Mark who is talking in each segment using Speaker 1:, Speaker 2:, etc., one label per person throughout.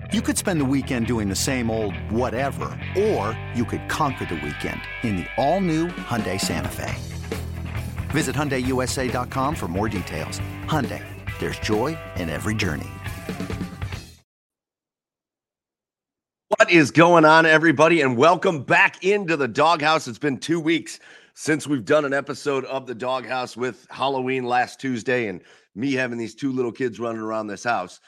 Speaker 1: You could spend the weekend doing the same old whatever, or you could conquer the weekend in the all-new Hyundai Santa Fe. Visit HyundaiUSA.com for more details. Hyundai, there's joy in every journey.
Speaker 2: What is going on, everybody, and welcome back into the Doghouse. It's been 2 weeks since we've done an episode of the Doghouse with Halloween last Tuesday and me having these two little kids running around this house.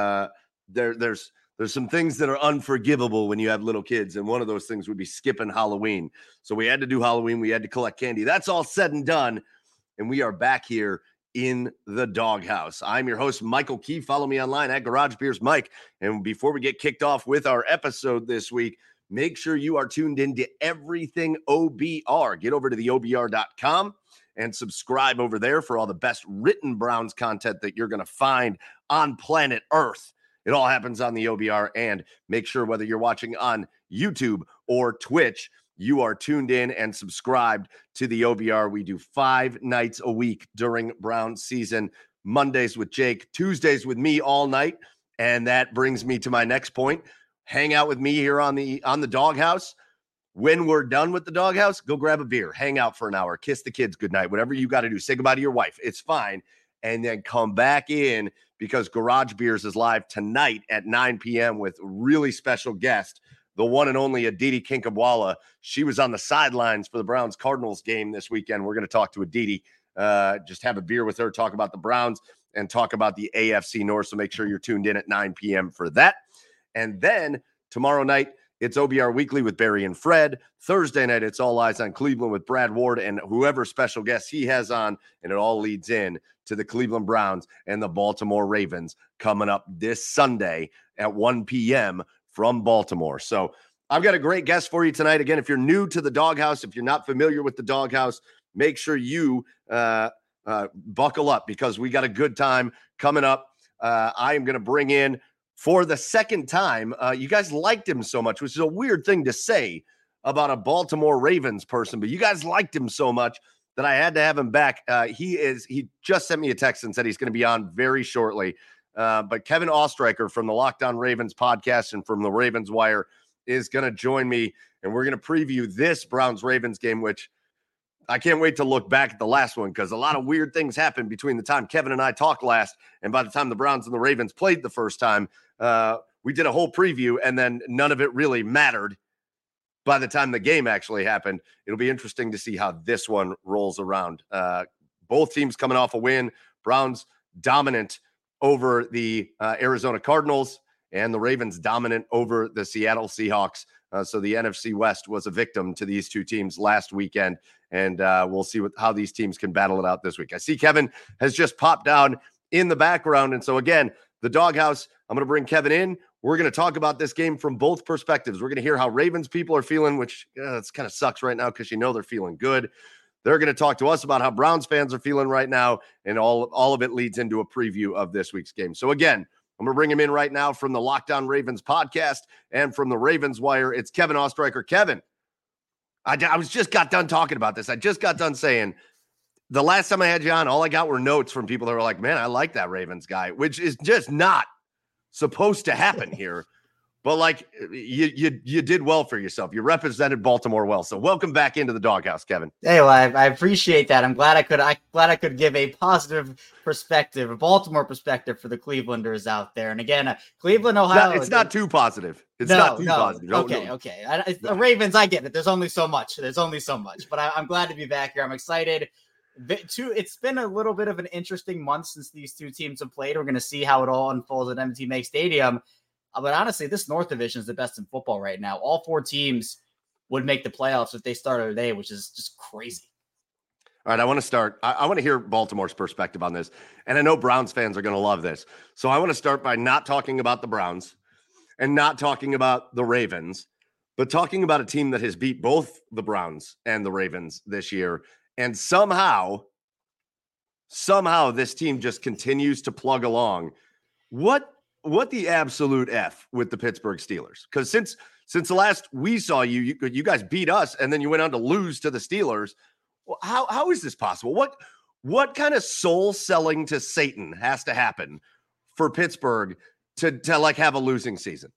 Speaker 2: There's some things that are unforgivable when you have little kids, and one of those things would be skipping Halloween. So we had to do Halloween. We had to collect candy. That's all said and done, and we are back here in the Doghouse. I'm your host, Michael Key. Follow me online at Garage Beers Mike. And before we get kicked off with our episode this week, make sure you are tuned in to everything OBR. Get over to the OBR.com and subscribe over there for all the best written Browns content that you're going to find on planet Earth. It all happens on the OBR, and make sure whether you're watching on YouTube or Twitch, you are tuned in and subscribed to the OBR. We do 5 nights a week during Browns season, Mondays with Jake, Tuesdays with me all night. And that brings me to my next point. Hang out with me here on the Doghouse. When we're done with the Doghouse, go grab a beer, hang out for an hour, kiss the kids goodnight, whatever you got to do. Say goodbye to your wife. It's fine. And then come back in, because Garage Beers is live tonight at 9 p.m. with really special guest, the one and only Aditi Kinkhabwala. She was on the sidelines for the Browns-Cardinals game this weekend. We're going to talk to Aditi, just have a beer with her, talk about the Browns, and talk about the AFC North. So make sure you're tuned in at 9 p.m. for that. And then tomorrow night, it's OBR Weekly with Barry and Fred. Thursday night, it's All Eyes on Cleveland with Brad Ward and whoever special guests he has on. And it all leads in to the Cleveland Browns and the Baltimore Ravens coming up this Sunday at 1 p.m. from Baltimore. So I've got a great guest for you tonight. Again, if you're new to the Doghouse, if you're not familiar with the Doghouse, make sure you buckle up, because we got a good time coming up. I am going to bring in, for the second time, you guys liked him so much, which is a weird thing to say about a Baltimore Ravens person, but you guys liked him so much that I had to have him back. He just sent me a text and said he's going to be on very shortly. But Kevin Ostreicher from the Locked On Ravens podcast and from the Ravens Wire is going to join me, and we're going to preview this Browns-Ravens game, which I can't wait to look back at the last one, because a lot of weird things happened between the time Kevin and I talked last and by the time the Browns and the Ravens played the first time. We did a whole preview, and then none of it really mattered by the time the game actually happened. It'll be interesting to see how this one rolls around. Both teams coming off a win. Browns dominant over the Arizona Cardinals, and the Ravens dominant over the Seattle Seahawks. So the NFC West was a victim to these two teams last weekend, and we'll see how these teams can battle it out this week. I see Kevin has just popped down in the background, and so again, the Doghouse, I'm going to bring Kevin in. We're going to talk about this game from both perspectives. We're going to hear how Ravens people are feeling, which it's kind of sucks right now, because they're feeling good. They're going to talk to us about how Browns fans are feeling right now, and all of it leads into a preview of this week's game. So again, I'm going to bring him in right now from the Locked On Ravens podcast and from the Ravens Wire. It's Kevin Ostreicher. Kevin, I was just got done talking about this. I just got done saying the last time I had you on, all I got were notes from people that were like, man, I like that Ravens guy, which is just not supposed to happen here. But like you did well for yourself. You represented Baltimore well. So welcome back into the Doghouse, Kevin.
Speaker 3: Hey, well, I appreciate that. I'm glad I could give a positive perspective, a Baltimore perspective for the Clevelanders out there. And again, Cleveland, Ohio.
Speaker 2: It's not too positive. It's not too positive.
Speaker 3: Okay. The Ravens, I get it. There's only so much. But I'm glad to be back here. I'm excited. It's been a little bit of an interesting month since these two teams have played. We're going to see how it all unfolds at M&T Bank Stadium. But honestly, this North Division is the best in football right now. All 4 teams would make the playoffs if they started today, which is just crazy.
Speaker 2: All right, I want to start. I want to hear Baltimore's perspective on this. And I know Browns fans are going to love this. So I want to start by not talking about the Browns and not talking about the Ravens, but talking about a team that has beat both the Browns and the Ravens this year. And somehow this team just continues to plug along. What the absolute F with the Pittsburgh Steelers? Because since the last we saw you guys beat us, and then you went on to lose to the Steelers. Well, how is this possible? What kind of soul selling to Satan has to happen for Pittsburgh to like have a losing season.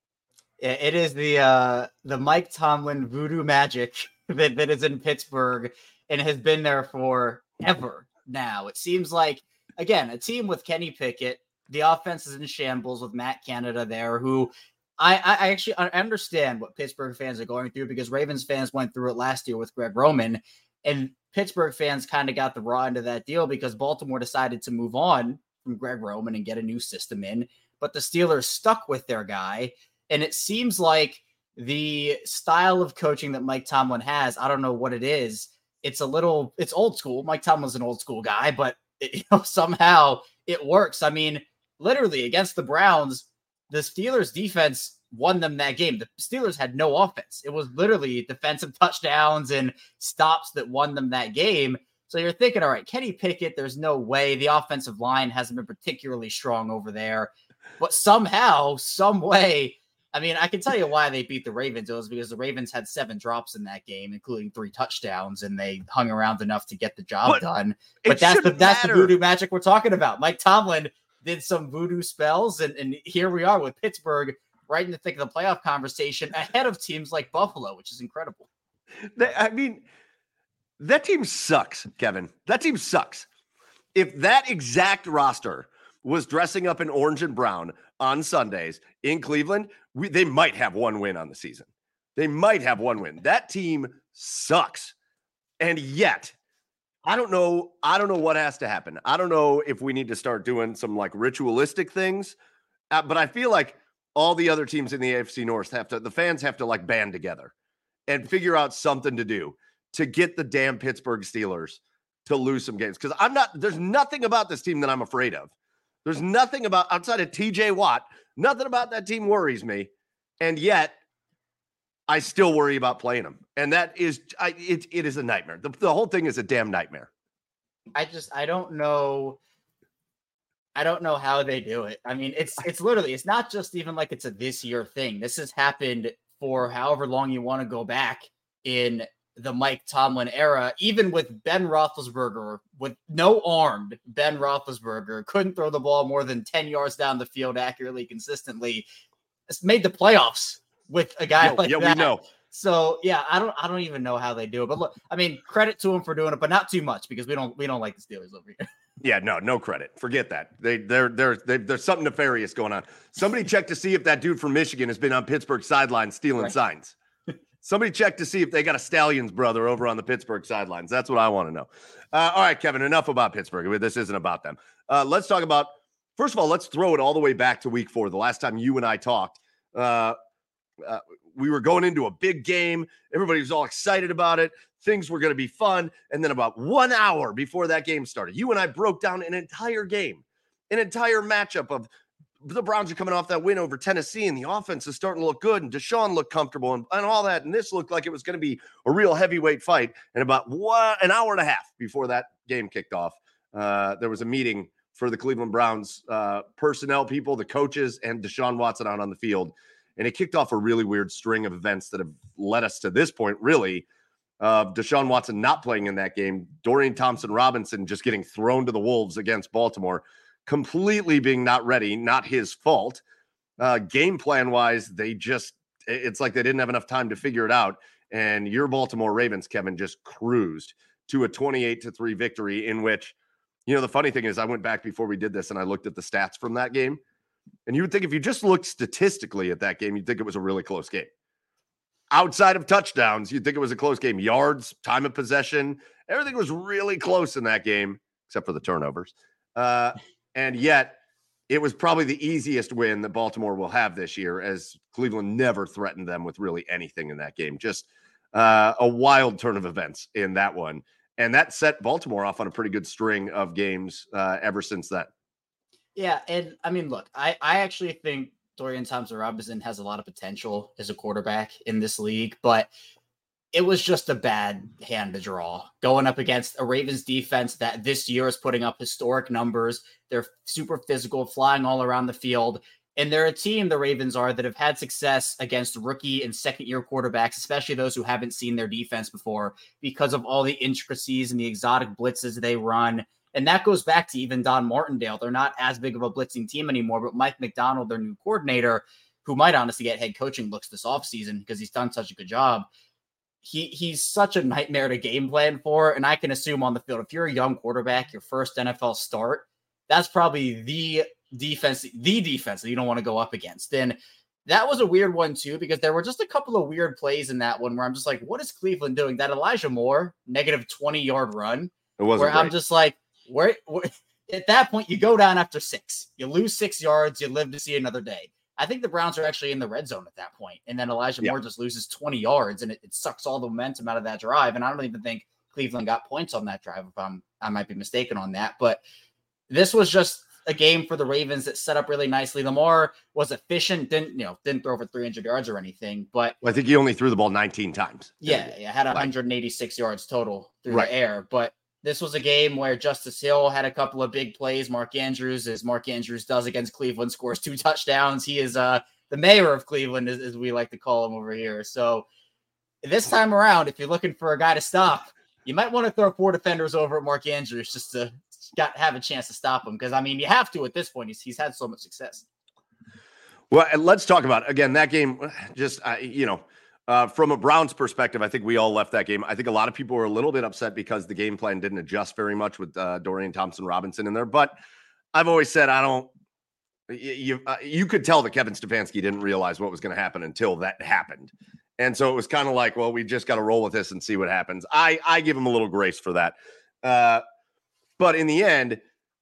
Speaker 3: It is the Mike Tomlin voodoo magic that is in Pittsburgh and has been there forever now. It seems like, again, a team with Kenny Pickett, the offense is in shambles with Matt Canada there, who I actually understand what Pittsburgh fans are going through, because Ravens fans went through it last year with Greg Roman, and Pittsburgh fans kind of got the raw end of that deal because Baltimore decided to move on from Greg Roman and get a new system in, but the Steelers stuck with their guy. And it seems like the style of coaching that Mike Tomlin has, I don't know what it is. It's old school. Mike Tomlin's an old school guy, but somehow it works. I mean, literally against the Browns, the Steelers defense won them that game. The Steelers had no offense. It was literally defensive touchdowns and stops that won them that game. So you're thinking, all right, Kenny Pickett, there's no way. The offensive line hasn't been particularly strong over there. But somehow, some way, I mean, I can tell you why they beat the Ravens. It was because the Ravens had 7 drops in that game, including 3 touchdowns, and they hung around enough to get the job done. But that's the voodoo magic we're talking about. Mike Tomlin did some voodoo spells, and here we are with Pittsburgh right in the thick of the playoff conversation, ahead of teams like Buffalo, which is incredible.
Speaker 2: I mean, that team sucks, Kevin. That team sucks. If that exact roster was dressing up in orange and brown on Sundays in Cleveland, they might have 1 win on the season. They might have 1 win. That team sucks. And yet, I don't know what has to happen. I don't know if we need to start doing some like ritualistic things, but I feel like all the other teams in the AFC North the fans have to like band together and figure out something to do to get the damn Pittsburgh Steelers to lose some games. Because there's nothing about this team that I'm afraid of. There's nothing outside of TJ Watt, nothing about that team worries me. And yet I still worry about playing them. And that is, it is a nightmare. The whole thing is a damn nightmare.
Speaker 3: I don't know. I don't know how they do it. I mean, it's literally, it's not just even like it's a this year thing. This has happened for however long you want to go back in the Mike Tomlin era, even with Ben Roethlisberger, with no armed Ben Roethlisberger, couldn't throw the ball more than 10 yards down the field accurately, consistently. It's made the playoffs with a guy like that. Yeah, we know. So yeah, I don't even know how they do it. But look, I mean, credit to them for doing it, but not too much, because we don't like the Steelers over here.
Speaker 2: Yeah, no credit. Forget that. There's something nefarious going on. Somebody check to see if that dude from Michigan has been on Pittsburgh sidelines stealing signs. Somebody check to see if they got a Stallions brother over on the Pittsburgh sidelines. That's what I want to know. All right, Kevin, enough about Pittsburgh. This isn't about them. Let's talk about, first of all, let's throw it all the way back to week 4. The last time you and I talked, we were going into a big game. Everybody was all excited about it. Things were going to be fun. And then about 1 hour before that game started, you and I broke down an entire game, an entire matchup of the Browns are coming off that win over Tennessee, and the offense is starting to look good, and Deshaun looked comfortable and all that. And this looked like it was going to be a real heavyweight fight. And about an hour and a half before that game kicked off, there was a meeting for the Cleveland Browns personnel people, the coaches, and Deshaun Watson out on the field. And it kicked off a really weird string of events that have led us to this point, really, of Deshaun Watson not playing in that game, Dorian Thompson-Robinson just getting thrown to the wolves against Baltimore, completely being not ready, not his fault. Game plan-wise, it's like they didn't have enough time to figure it out. And your Baltimore Ravens, Kevin, just cruised to a 28-3 victory in which, the funny thing is I went back before we did this and I looked at the stats from that game. And you would think if you just looked statistically at that game, you'd think it was a really close game. Outside of touchdowns, you'd think it was a close game. Yards, time of possession, everything was really close in that game, except for the turnovers. And yet, it was probably the easiest win that Baltimore will have this year, as Cleveland never threatened them with really anything in that game. Just a wild turn of events in that one. And that set Baltimore off on a pretty good string of games ever since then.
Speaker 3: Yeah, and I mean, look, I actually think Dorian Thompson-Robinson has a lot of potential as a quarterback in this league, but it was just a bad hand to draw going up against a Ravens defense that this year is putting up historic numbers. They're super physical, flying all around the field. And they're a team, the Ravens are, that have had success against rookie and second-year quarterbacks, especially those who haven't seen their defense before, because of all the intricacies and the exotic blitzes they run And that goes back to even Don Martindale. They're not as big of a blitzing team anymore, but Mike McDonald, their new coordinator, who might honestly get head coaching looks this offseason because he's done such a good job. He's such a nightmare to game plan for. And I can assume on the field, if you're a young quarterback, your first NFL start, that's probably the defense that you don't want to go up against. And that was a weird one too, because there were just a couple of weird plays in that one where I'm just like, what is Cleveland doing? That Elijah Moore negative 20-yard run, where I'm just like, where at that point you go down after 6, you lose 6 yards, you live to see another day. I think the Browns are actually in the red zone at that point, and then Elijah Moore just loses 20 yards, and it sucks all the momentum out of that drive. And I don't even think Cleveland got points on that drive. If I might be mistaken on that, but this was just a game for the Ravens that set up really nicely. Lamar was efficient, didn't throw for 300 yards or anything, but
Speaker 2: I think he only threw the ball 19 times.
Speaker 3: Yeah, had 186 yards total through the air. But this was a game where Justice Hill had a couple of big plays. Mark Andrews, as Mark Andrews does against Cleveland, scores 2 touchdowns. He is the mayor of Cleveland, as we like to call him over here. So this time around, if you're looking for a guy to stop, you might want to throw 4 defenders over at Mark Andrews just to have a chance to stop him. Because, I mean, you have to at this point. He's had so much success.
Speaker 2: Well, and let's talk about, again, that game, just, from a Browns perspective, I think we all left that game. I think a lot of people were a little bit upset because the game plan didn't adjust very much with Dorian Thompson-Robinson in there. But I've always said you could tell that Kevin Stefanski didn't realize what was going to happen until that happened. And so it was kind of like, well, we just got to roll with this and see what happens. I give him a little grace for that. But in the end,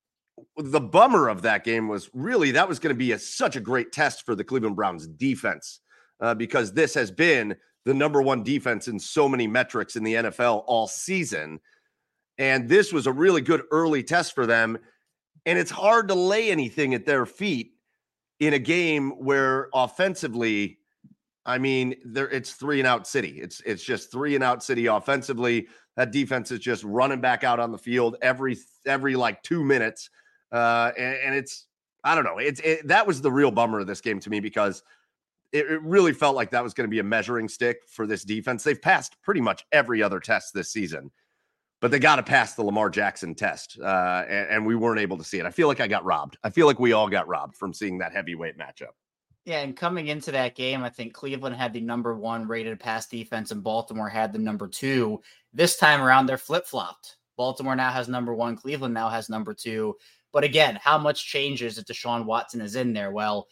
Speaker 2: the bummer of that game was really that was going to be such a great test for the Cleveland Browns defense. Because this has been the number one defense in so many metrics in the NFL all season. And this was a really good early test for them. And it's hard to lay anything at their feet in a game where offensively, I mean, it's 3-and-out city. It's just 3-and-out city offensively. That defense is just running back out on the field every like 2 minutes. And it's, I don't know. That was the real bummer of this game to me, because it really felt like that was going to be a measuring stick for this defense. They've passed pretty much every other test this season, but they got to pass the Lamar Jackson test, and we weren't able to see it. I feel like I got robbed. I feel like we all got robbed from seeing that heavyweight matchup.
Speaker 3: Yeah, and coming into that game, I think Cleveland had the number 1 rated pass defense, and Baltimore had the number 2. This time around, they're flip-flopped. Baltimore now has number 1. Cleveland now has number 2. But again, how much changes if Deshaun Watson is in there? Well,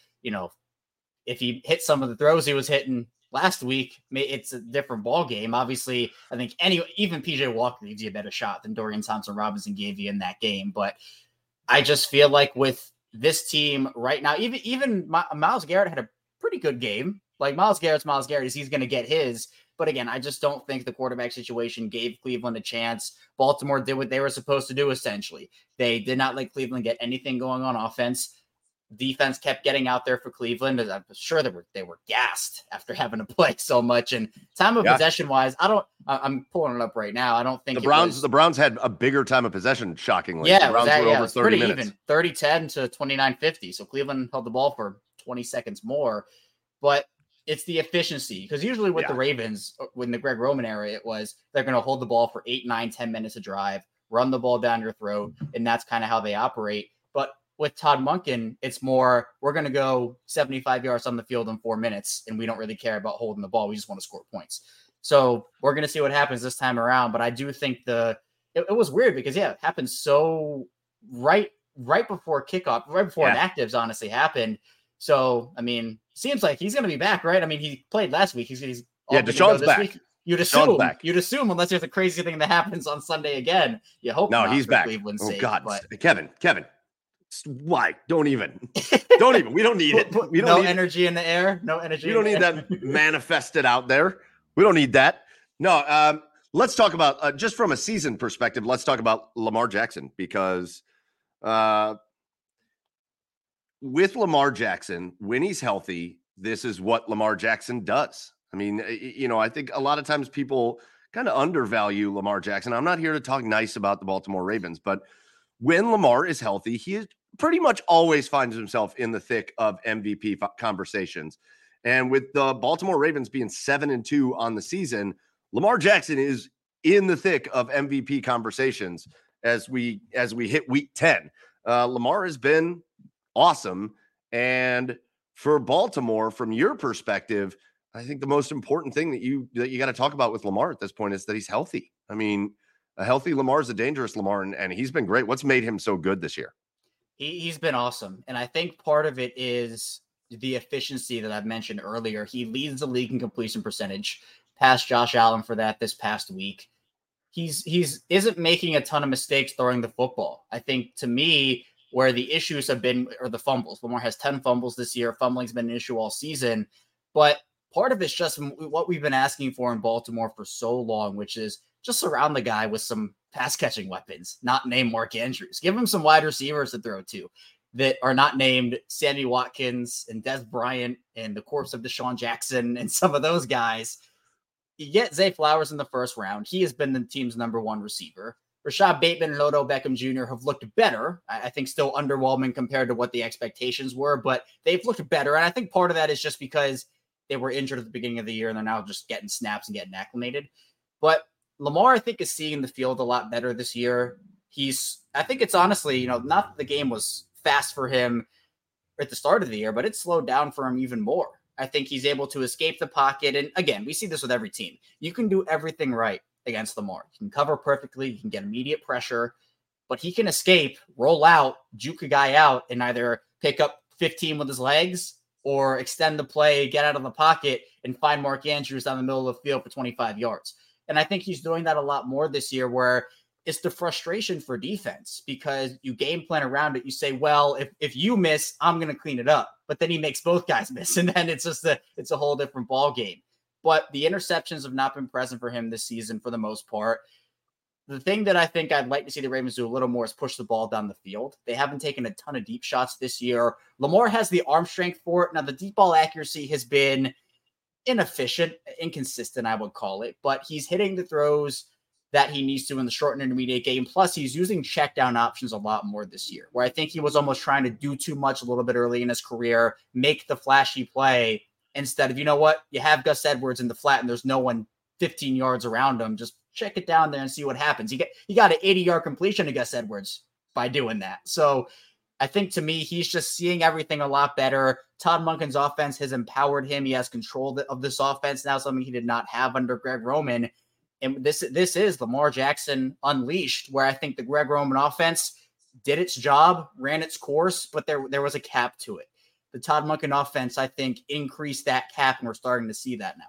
Speaker 3: if he hit some of the throws he was hitting last week, it's a different ball game. Obviously, I think even PJ Walker gives you a better shot than Dorian Thompson-Robinson gave you in that game. But I just feel like with this team right now, even Myles Garrett had a pretty good game. Like Myles Garrett's Myles Garrett, he's going to get his. But again, I just don't think the quarterback situation gave Cleveland a chance. Baltimore did what they were supposed to do, essentially. They did not let Cleveland get anything going on offense. Defense kept getting out there for Cleveland. I'm sure they were gassed after having to play so much. And time of possession wise, I'm pulling it up right now. I don't think
Speaker 2: the Browns had a bigger time of possession, shockingly.
Speaker 3: Yeah,
Speaker 2: the Browns were over 30 minutes.
Speaker 3: Even, 30-10 to 29-50. So Cleveland held the ball for 20 seconds more. But it's the efficiency, because usually with the Ravens, when the Greg Roman era, it was they're going to hold the ball for 8, 9, 10 minutes a drive, run the ball down your throat, and that's kind of how they operate. But with Todd Monken, it's more, we're going to go 75 yards on the field in 4 minutes, and we don't really care about holding the ball. We just want to score points. So we're going to see what happens this time around. But I do think it was weird because, it happened so right before kickoff, right before inactives honestly happened. So, I mean, seems like he's going to be back, right? I mean, he played last week. He's
Speaker 2: Deshaun's back.
Speaker 3: Week. You'd assume, unless there's a crazy thing that happens on Sunday again. You hope
Speaker 2: no, he's back.
Speaker 3: Cleveland's
Speaker 2: oh,
Speaker 3: sake,
Speaker 2: God.
Speaker 3: But
Speaker 2: Kevin. Why? Don't even. We don't need it. We don't
Speaker 3: no
Speaker 2: need
Speaker 3: energy in the air. No energy.
Speaker 2: We don't need that manifested out there. We don't need that. No. Let's talk about just from a season perspective. Let's talk about Lamar Jackson, because with Lamar Jackson, when he's healthy, this is what Lamar Jackson does. I mean, I think a lot of times people kind of undervalue Lamar Jackson. I'm not here to talk nice about the Baltimore Ravens, but when Lamar is healthy, he pretty much always finds himself in the thick of MVP conversations. And with the Baltimore Ravens being 7-2 on the season, Lamar Jackson is in the thick of MVP conversations. as we hit week 10. Lamar has been awesome. And for Baltimore, from your perspective, I think the most important thing that you got to talk about with Lamar at this point is that he's healthy. I mean, a healthy Lamar is a dangerous Lamar, and he's been great. What's made him so good this year?
Speaker 3: He's been awesome. And I think part of it is the efficiency that I've mentioned earlier. He leads the league in completion percentage, past Josh Allen for that this past week. He's isn't making a ton of mistakes throwing the football. I think, to me, where the issues have been are the fumbles. Lamar has 10 fumbles this year. Fumbling's been an issue all season. But part of it's just what we've been asking for in Baltimore for so long, which is just surround the guy with some pass-catching weapons, not named Mark Andrews. Give him some wide receivers to throw to that are not named Sammy Watkins and Des Bryant and the corpse of Deshaun Jackson and some of those guys. You get Zay Flowers in the first round. He has been the team's number one receiver. Rashad Bateman and Odell Beckham Jr. have looked better. I think still underwhelming compared to what the expectations were, but they've looked better. And I think part of that is just because they were injured at the beginning of the year and they're now just getting snaps and getting acclimated. But Lamar, I think, is seeing the field a lot better this year. I think it's honestly, not that the game was fast for him at the start of the year, but it slowed down for him even more. I think he's able to escape the pocket. And again, we see this with every team. You can do everything right against Lamar. You can cover perfectly. You can get immediate pressure, but he can escape, roll out, juke a guy out, and either pick up 15 with his legs or extend the play, get out of the pocket, and find Mark Andrews down the middle of the field for 25 yards. And I think he's doing that a lot more this year, where it's the frustration for defense because you game plan around it. You say, well, if you miss, I'm going to clean it up. But then he makes both guys miss. And then it's a whole different ball game. But the interceptions have not been present for him this season for the most part. The thing that I think I'd like to see the Ravens do a little more is push the ball down the field. They haven't taken a ton of deep shots this year. Lamar has the arm strength for it. Now, the deep ball accuracy has been inefficient, inconsistent, I would call it. But he's hitting the throws that he needs to in the short and intermediate game. Plus, he's using check down options a lot more this year, where I think he was almost trying to do too much a little bit early in his career, make the flashy play instead of, you have Gus Edwards in the flat and there's no one 15 yards around him. Just check it down there and see what happens. He got an 80-yard completion to Gus Edwards by doing that. So I think, to me, he's just seeing everything a lot better. Todd Monken's offense has empowered him. He has control of this offense now, something he did not have under Greg Roman. And this is Lamar Jackson unleashed, where I think the Greg Roman offense did its job, ran its course, but there was a cap to it. The Todd Monken offense, I think, increased that cap, and we're starting to see that now.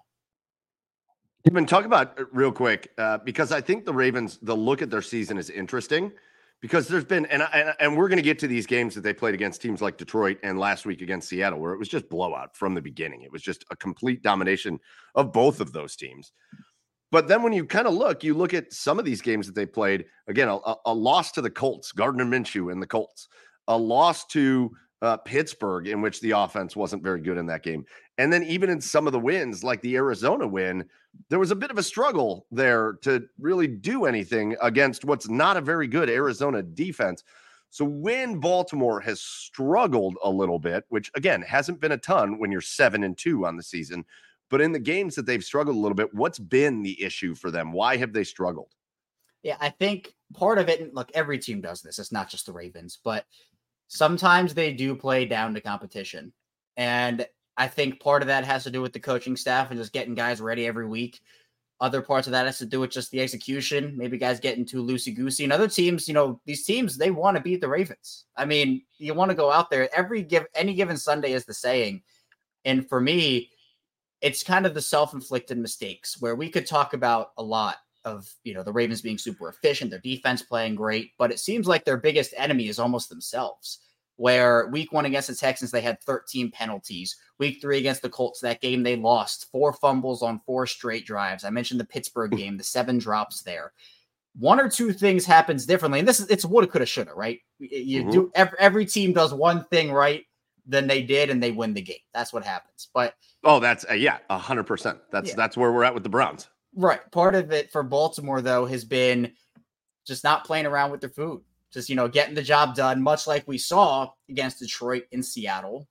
Speaker 2: Even talk about real quick, because I think the Ravens, the look at their season is interesting, because there's been, and we're going to get to these games that they played against teams like Detroit and last week against Seattle, where it was just blowout from the beginning. It was just a complete domination of both of those teams. But then when you kind of look at some of these games that they played, again, a loss to the Colts, Gardner Minshew and the Colts, a loss to Pittsburgh, in which the offense wasn't very good in that game. And then even in some of the wins, like the Arizona win, there was a bit of a struggle there to really do anything against what's not a very good Arizona defense. So when Baltimore has struggled a little bit, which again hasn't been a ton when you're 7-2 on the season, but in the games that they've struggled a little bit, what's been the issue for them? Why have they struggled?
Speaker 3: Yeah, I think part of it, look, every team does this. It's not just the Ravens, but sometimes they do play down to competition. And I think part of that has to do with the coaching staff and just getting guys ready every week. Other parts of that has to do with just the execution. Maybe guys getting too loosey-goosey. And other teams, these teams, they want to beat the Ravens. I mean, you want to go out there. Any given Sunday is the saying. And for me, it's kind of the self-inflicted mistakes where we could talk about a lot of, the Ravens being super efficient, their defense playing great, but it seems like their biggest enemy is almost themselves, where week 1 against the Texans, they had 13 penalties. Week 3 against the Colts, that game they lost 4 fumbles on 4 straight drives. I mentioned the Pittsburgh game, the 7 drops there. 1 or 2 things happens differently. And it's woulda, coulda, shoulda, right? Do every team does one thing right than they did and they win the game. That's what happens. But
Speaker 2: that's 100%. That's where we're at with the Browns.
Speaker 3: Right. Part of it for Baltimore, though, has been just not playing around with their food. Just, getting the job done, much like we saw against Detroit and Seattle.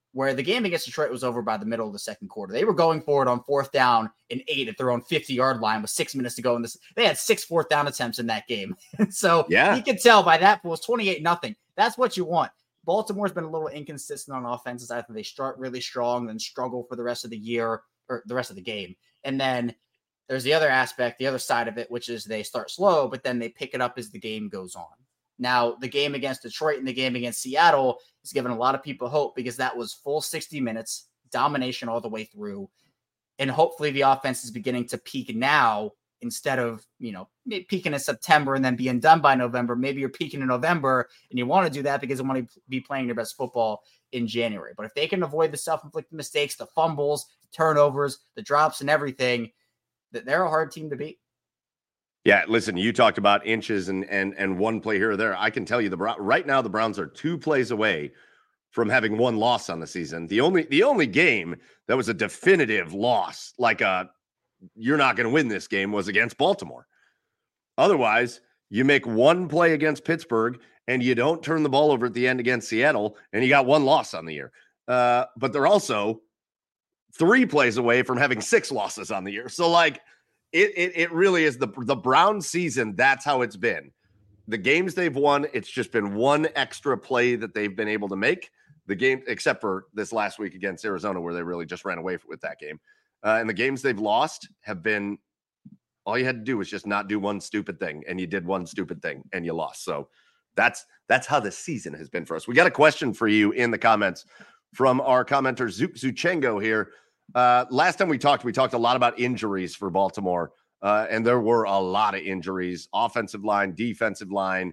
Speaker 3: where the game against Detroit was over by the middle of the second quarter. They were going for it on 4th down and 8 at their own 50-yard line with 6 minutes to go. They had 6 4th down attempts in that game. So you could tell by that, it was 28-0. That's what you want. Baltimore's been a little inconsistent on offenses. Either they start really strong, then struggle for the rest of the year or the rest of the game. And then there's the other aspect, the other side of it, which is they start slow, but then they pick it up as the game goes on. Now, the game against Detroit and the game against Seattle has given a lot of people hope because that was full 60 minutes, domination all the way through. And hopefully the offense is beginning to peak now instead of, peaking in September and then being done by November. Maybe you're peaking in November and you want to do that because you want to be playing your best football in January. But if they can avoid the self-inflicted mistakes, the fumbles, the turnovers, the drops and everything, they're a hard team to beat.
Speaker 2: Yeah, listen, you talked about inches and one play here or there. I can tell you right now the Browns are 2 plays away from having 1 loss on the season. The only game that was a definitive loss, like you're not going to win this game, was against Baltimore. Otherwise, you make 1 play against Pittsburgh and you don't turn the ball over at the end against Seattle, and you got 1 loss on the year. But they're also 3 plays away from having 6 losses on the year. So it really is the Browns season. That's how it's been. The games they've won, it's just been 1 extra play that they've been able to make. The game, except for this last week against Arizona, where they really just ran away with that game. And the games they've lost have been, all you had to do was just not do 1 stupid thing, and you did 1 stupid thing, and you lost. So that's how the season has been for us. We got a question for you in the comments from our commenter Zuchengo here. Last time we talked a lot about injuries for Baltimore, and there were a lot of injuries: offensive line, defensive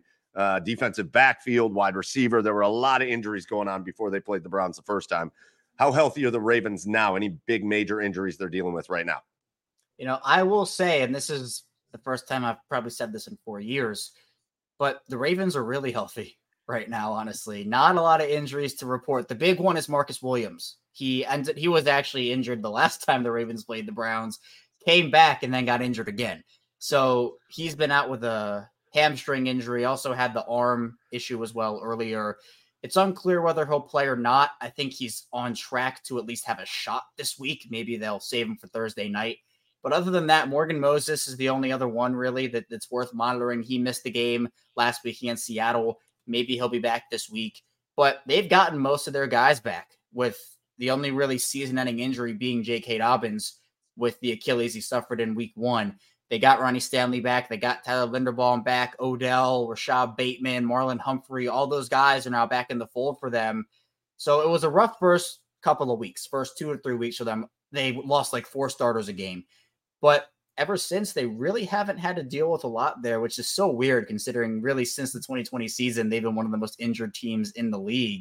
Speaker 2: backfield, wide receiver. There were a lot of injuries going on before they played the Browns the first time. How healthy are the Ravens now? Any big major injuries they're dealing with right now?
Speaker 3: I will say, and this is the first time I've probably said this in 4 years, but the Ravens are really healthy right now, honestly. Not a lot of injuries to report. The big one is Marcus Williams. He was actually injured the last time the Ravens played the Browns, came back, and then got injured again. So he's been out with a hamstring injury, also had the arm issue as well earlier. It's unclear whether he'll play or not. I think he's on track to at least have a shot this week. Maybe they'll save him for Thursday night. But other than that, Morgan Moses is the only other one really that's worth monitoring. He missed the game last week against Seattle. Maybe he'll be back this week. But they've gotten most of their guys back, with the only really season-ending injury being J.K. Dobbins with the Achilles he suffered in week 1. They got Ronnie Stanley back. They got Tyler Linderbaum back, Odell, Rashad Bateman, Marlon Humphrey. All those guys are now back in the fold for them. So it was a rough first couple of weeks, first 2 or 3 weeks for them. They lost 4 starters a game. But ever since, they really haven't had to deal with a lot there, which is so weird considering really since the 2020 season, they've been one of the most injured teams in the league.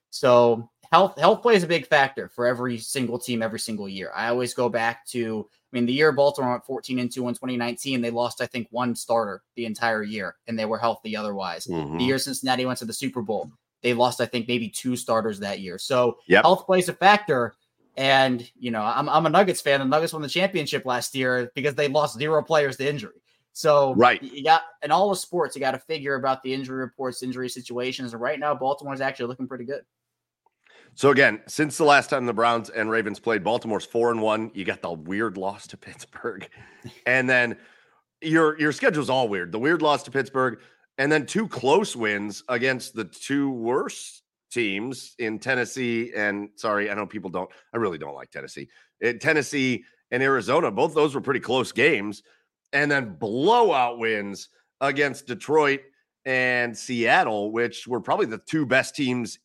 Speaker 3: So health plays a big factor for every single team every single year. I always go back to, the year Baltimore went 14-2 in 2019, they lost, I think, 1 starter the entire year, and they were healthy otherwise. Mm-hmm. The year Cincinnati went to the Super Bowl, they lost, I think, maybe 2 starters that year. So health plays a factor. And, I'm a Nuggets fan. The Nuggets won the championship last year because they lost 0 players to injury. So you got, in all the sports, you got to figure about the injury reports, injury situations. And right now, Baltimore's actually looking pretty good.
Speaker 2: So again, since the last time the Browns and Ravens played, Baltimore's 4-1. You got the weird loss to Pittsburgh. And then your schedule's all weird. The weird loss to Pittsburgh, and then 2 close wins against the 2 worst teams in Tennessee. And sorry, I know I really don't like Tennessee. Tennessee and Arizona, both those were pretty close games. And then blowout wins against Detroit and Seattle, which were probably the 2 best teams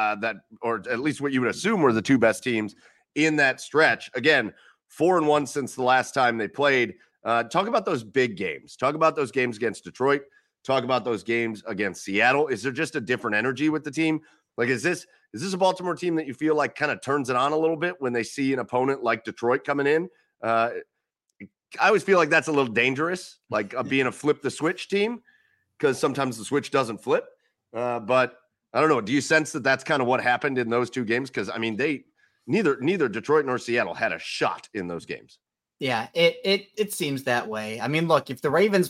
Speaker 2: or at least what you would assume were the 2 best teams in that stretch. Again, 4-1 since the last time they played. Talk about those big games. Talk about those games against Detroit. Talk about those games against Seattle. Is there just a different energy with the team? Is this a Baltimore team that you feel like kind of turns it on a little bit when they see an opponent like Detroit coming in? I always feel like that's a little dangerous, being a flip the switch team, because sometimes the switch doesn't flip. But I don't know. Do you sense that that's kind of what happened in those 2 games? Because neither Detroit nor Seattle had a shot in those games.
Speaker 3: Yeah, it seems that way. I mean, look, if the Ravens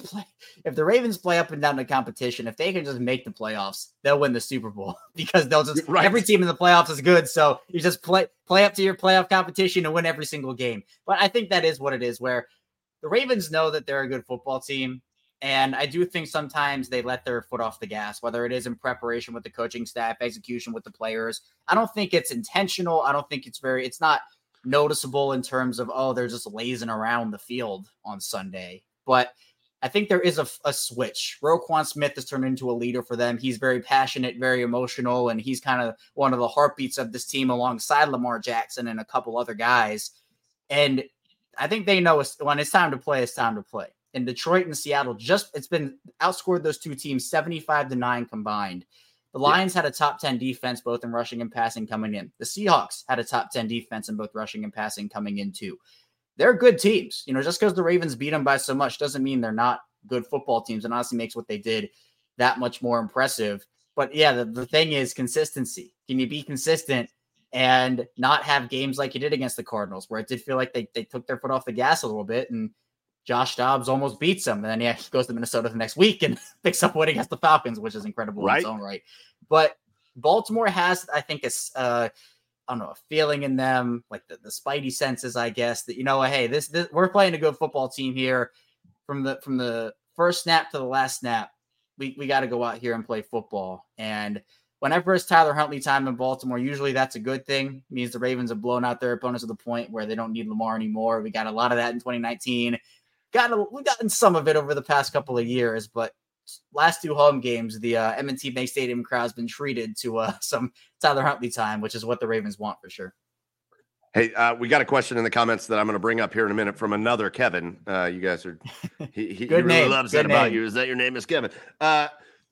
Speaker 3: play up and down the competition, if they can just make the playoffs, they'll win the Super Bowl because they'll just every team in the playoffs is good. So you just play up to your playoff competition and win every single game. But I think that is what it is, where the Ravens know that they're a good football team. And I do think sometimes they let their foot off the gas, whether it is in preparation with the coaching staff, execution with the players. I don't think it's intentional. I don't think it's not noticeable in terms of, oh, they're just lazing around the field on Sunday. But I think there is a switch. Roquan Smith has turned into a leader for them. He's very passionate, very emotional, and he's kind of one of the heartbeats of this team alongside Lamar Jackson and a couple other guys. And I think they know when it's time to play, it's time to play. And Detroit and Seattle it's been outscored those two teams 75-9 combined. The Lions had a top 10 defense, both in rushing and passing coming in. The Seahawks had a top 10 defense in both rushing and passing coming in too. They're good teams. Just because the Ravens beat them by so much doesn't mean they're not good football teams, and honestly makes what they did that much more impressive. But yeah, the thing is consistency. Can you be consistent and not have games like you did against the Cardinals, where it did feel like they took their foot off the gas a little bit and Josh Dobbs almost beats him. And then he goes to Minnesota the next week and picks up win against the Falcons, which is incredible in its own right. But Baltimore has, I think, a feeling in them, like the spidey senses, I guess, that, hey, this we're playing a good football team here from the first snap to the last snap. We got to go out here and play football. And whenever it's Tyler Huntley time in Baltimore, usually that's a good thing. It means the Ravens have blown out their opponents to the point where they don't need Lamar anymore. We got a lot of that in 2019. We've gotten some of it over the past couple of years, but last two home games, the M&T Bank Stadium crowd's been treated to some Tyler Huntley time, which is what the Ravens want for sure.
Speaker 2: Hey, we got a question in the comments that I'm going to bring up here in a minute from another Kevin. You guys are he really loves that about you. Is that your name is Kevin? But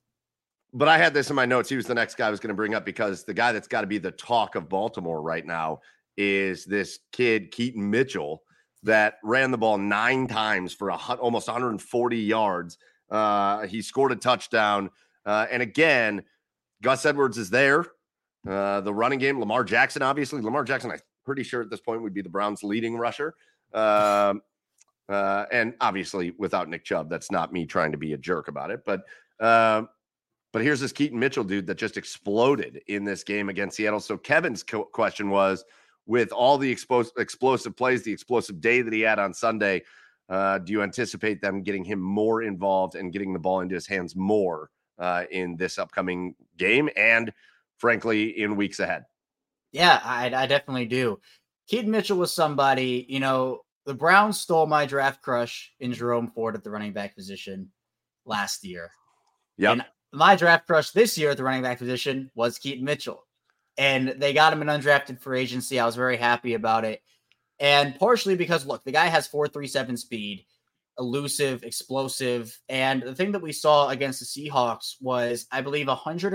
Speaker 2: I had this in my notes. He was the next guy I was going to bring up, because the guy that's got to be the talk of Baltimore right now is this kid, Keaton Mitchell, that ran the ball 9 times for almost 140 yards. He scored a touchdown. And again, Gus Edwards is there. The running game, Lamar Jackson, obviously. Lamar Jackson, I'm pretty sure at this point would be the Browns' leading rusher. And obviously without Nick Chubb, that's not me trying to be a jerk about it. But here's this Keaton Mitchell dude that just exploded in this game against Seattle. So Kevin's question was, with all the explosive plays, the explosive day that he had on Sunday, do you anticipate them getting him more involved and getting the ball into his hands more in this upcoming game and, frankly, in weeks ahead?
Speaker 3: Yeah, I definitely do. Keaton Mitchell was somebody, the Browns stole my draft crush in Jerome Ford at the running back position last year.
Speaker 2: Yeah.
Speaker 3: And my draft crush this year at the running back position was Keaton Mitchell. And they got him in undrafted free agency. I was very happy about it. And partially because, look, the guy has 4.37 speed, elusive, explosive. And the thing that we saw against the Seahawks was, I believe,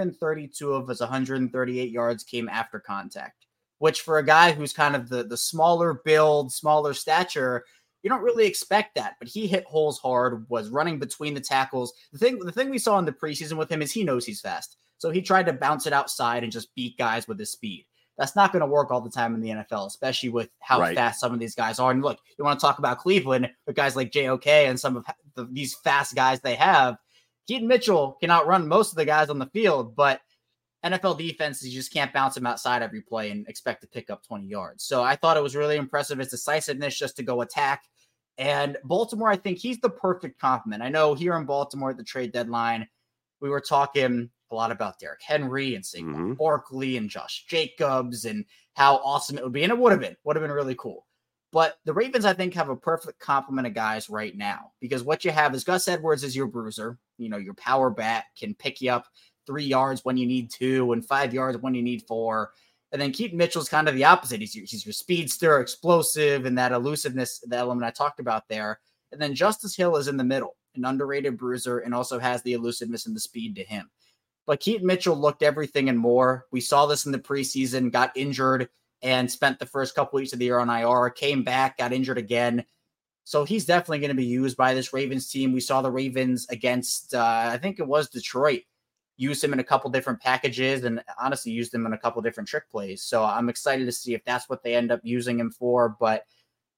Speaker 3: 132 of his 138 yards came after contact, which for a guy who's kind of the smaller build, smaller stature, you don't really expect that. But he hit holes hard, was running between the tackles. The thing we saw in the preseason with him is he knows he's fast. So he tried to bounce it outside and just beat guys with his speed. That's not going to work all the time in the NFL, especially with how fast some of these guys are. And look, you want to talk about Cleveland with guys like JOK and some of these fast guys they have. Keaton Mitchell can outrun most of the guys on the field, but NFL defenses, you just can't bounce him outside every play and expect to pick up 20 yards. So I thought it was really impressive, his decisiveness just to go attack. And Baltimore, I think he's the perfect complement. I know here in Baltimore at the trade deadline, we were talking a lot about Derrick Henry and Saquon Barkley and Josh Jacobs and how awesome it would be. And it would have been really cool. But the Ravens, I think, have a perfect complement of guys right now, because what you have is Gus Edwards is your bruiser, your power back, can pick you up 3 yards when you need 2 and 5 yards when you need 4. And then Keaton Mitchell's kind of the opposite. He's your speedster, explosive, and that elusiveness, the element I talked about there. And then Justice Hill is in the middle, an underrated bruiser, and also has the elusiveness and the speed to him. But Keaton Mitchell looked everything and more. We saw this in the preseason, got injured and spent the first couple weeks of the year on IR, came back, got injured again. So he's definitely going to be used by this Ravens team. We saw the Ravens against, I think it was Detroit, use him in a couple different packages and honestly used him in a couple different trick plays. So I'm excited to see if that's what they end up using him for. But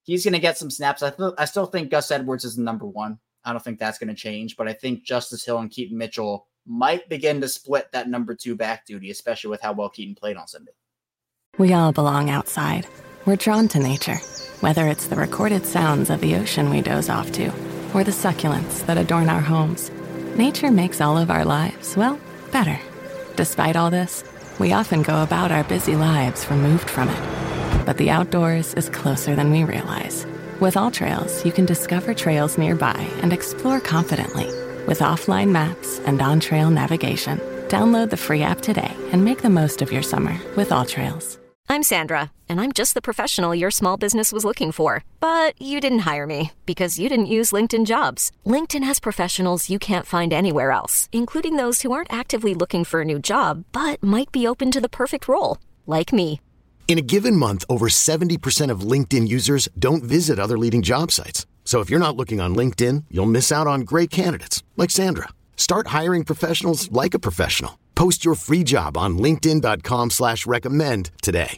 Speaker 3: he's going to get some snaps. I still think Gus Edwards is number one. I don't think that's going to change, but I think Justice Hill and Keaton Mitchell might begin to split that number 2 back duty, especially with how well Keaton played on Sunday.
Speaker 4: We all belong outside. We're drawn to nature, whether it's the recorded sounds of the ocean we doze off to, or the succulents that adorn our homes. Nature makes all of our lives, well, better. Despite all this, we often go about our busy lives removed from it. But the outdoors is closer than we realize. With AllTrails, you can discover trails nearby and explore confidently. With offline maps and on-trail navigation, download the free app today and make the most of your summer with AllTrails.
Speaker 5: I'm Sandra, and I'm just the professional your small business was looking for. But you didn't hire me because you didn't use LinkedIn Jobs. LinkedIn has professionals you can't find anywhere else, including those who aren't actively looking for a new job, but might be open to the perfect role, like me.
Speaker 6: In a given month, over 70% of LinkedIn users don't visit other leading job sites. So if you're not looking on LinkedIn, you'll miss out on great candidates like Sandra. Start hiring professionals like a professional. Post your free job on linkedin.com/recommend today.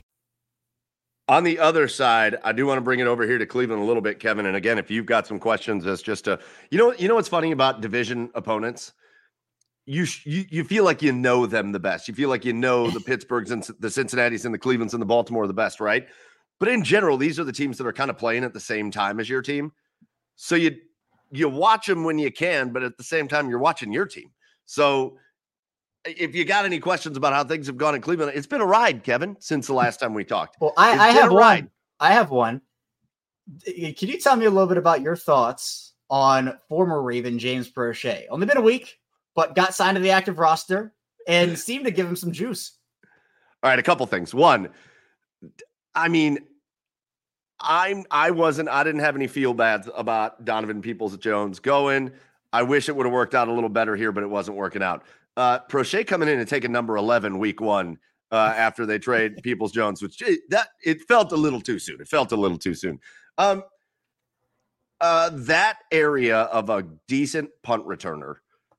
Speaker 2: On the other side, I do want to bring it over here to Cleveland a little bit, Kevin. And again, if you've got some questions, that's just you know what's funny about division opponents? You feel like you know them the best. You feel like you know the Pittsburghs and the Cincinnatis and the Clevelands and the Baltimore the best, right? But in general, these are the teams that are kind of playing at the same time as your team. So you watch them when you can, but at the same time, you're watching your team. So if you got any questions about how things have gone in Cleveland, it's been a ride, Kevin, since the last time we talked.
Speaker 3: Well, I have one. I have one. Can you tell me a little bit about your thoughts on former Raven James Prochet? Only been a week, but got signed to the active roster and seemed to give him some juice.
Speaker 2: All right, a couple things. One, I mean, I didn't have any feel bad about Donovan Peoples-Jones going. I wish it would have worked out a little better here, but it wasn't working out. Prochet coming in and taking number 11 week 1 after they trade Peoples-Jones, which it felt a little too soon. That area of a decent punt returner.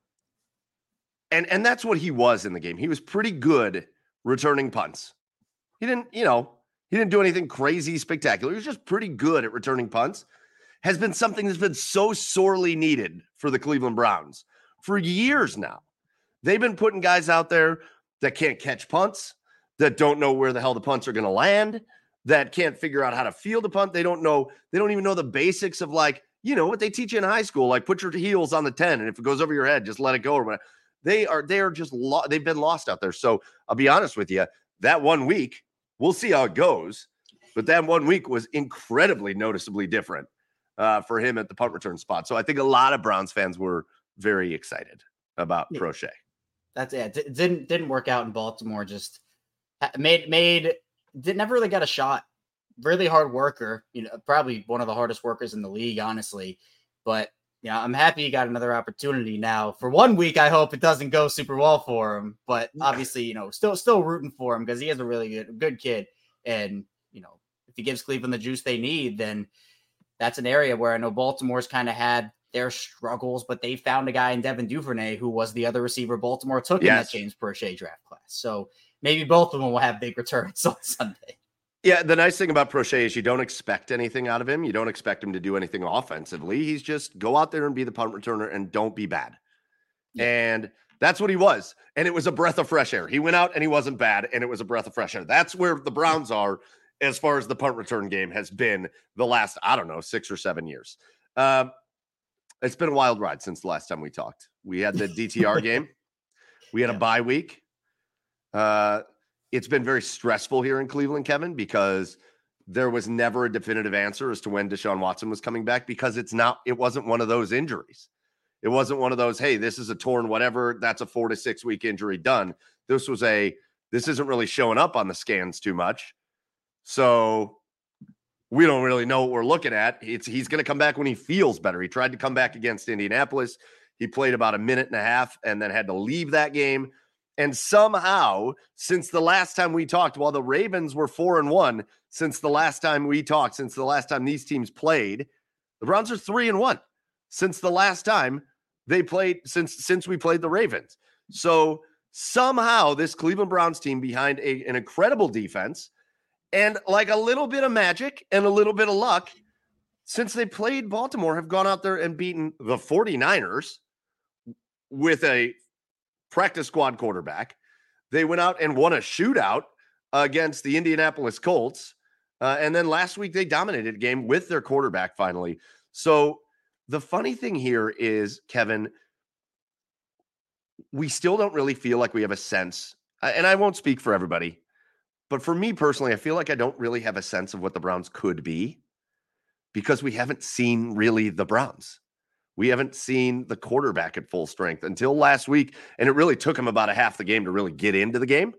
Speaker 2: And that's what he was in the game. He was pretty good returning punts. He didn't do anything crazy spectacular. He was just pretty good at returning punts. Has been something that's been so sorely needed for the Cleveland Browns for years now. They've been putting guys out there that can't catch punts, that don't know where the hell the punts are going to land, that can't figure out how to field a punt. They don't even know the basics of, like, what they teach you in high school, like put your heels on the 10, and if it goes over your head, just let it go or whatever. They are just they've been lost out there. So I'll be honest with you, that 1 week, we'll see how it goes, but that 1 week was incredibly noticeably different for him at the punt return spot. So I think a lot of Browns fans were very excited about Prochet.
Speaker 3: That's it. Didn't work out in Baltimore. Just never really got a shot. Really hard worker. Probably one of the hardest workers in the league, honestly. But I'm happy he got another opportunity now. For 1 week, I hope it doesn't go super well for him. But obviously, still rooting for him because he is a really good kid. And if he gives Cleveland the juice they need, then that's an area where I know Baltimore's kind of had their struggles, but they found a guy in Devin Duvernay who was the other receiver Baltimore took in that James Prochet draft class. So maybe both of them will have big returns on Sunday.
Speaker 2: Yeah, the nice thing about Prochet is you don't expect anything out of him. You don't expect him to do anything offensively. He's just go out there and be the punt returner and don't be bad. Yeah. And that's what he was. And it was a breath of fresh air. He went out and he wasn't bad, and it was a breath of fresh air. That's where the Browns are as far as the punt return game has been the last, 6 or 7 years. It's been a wild ride since the last time we talked. We had the DTR game. We had a bye week. It's been very stressful here in Cleveland, Kevin, because there was never a definitive answer as to when Deshaun Watson was coming back, because it wasn't one of those injuries. It wasn't one of those, hey, this is a torn whatever, that's a 4 to 6 week injury done. This isn't really showing up on the scans too much. So we don't really know what we're looking at. He's going to come back when he feels better. He tried to come back against Indianapolis. He played about a minute and a half and then had to leave that game. And somehow, since the last time we talked, while the Ravens were 4-1, since the last time we talked, since the last time these teams played, the Browns are 3-1 since the last time they played, since we played the Ravens. So somehow this Cleveland Browns team, behind an incredible defense and like a little bit of magic and a little bit of luck, since they played Baltimore, have gone out there and beaten the 49ers with a practice squad quarterback. They went out and won a shootout against the Indianapolis Colts. And then last week they dominated a game with their quarterback finally. So the funny thing here is, Kevin, we still don't really feel like we have a sense, and I won't speak for everybody, but for me personally, I feel like I don't really have a sense of what the Browns could be because we haven't seen really the Browns. We haven't seen the quarterback at full strength until last week, and it really took him about a half the game to really get into the game.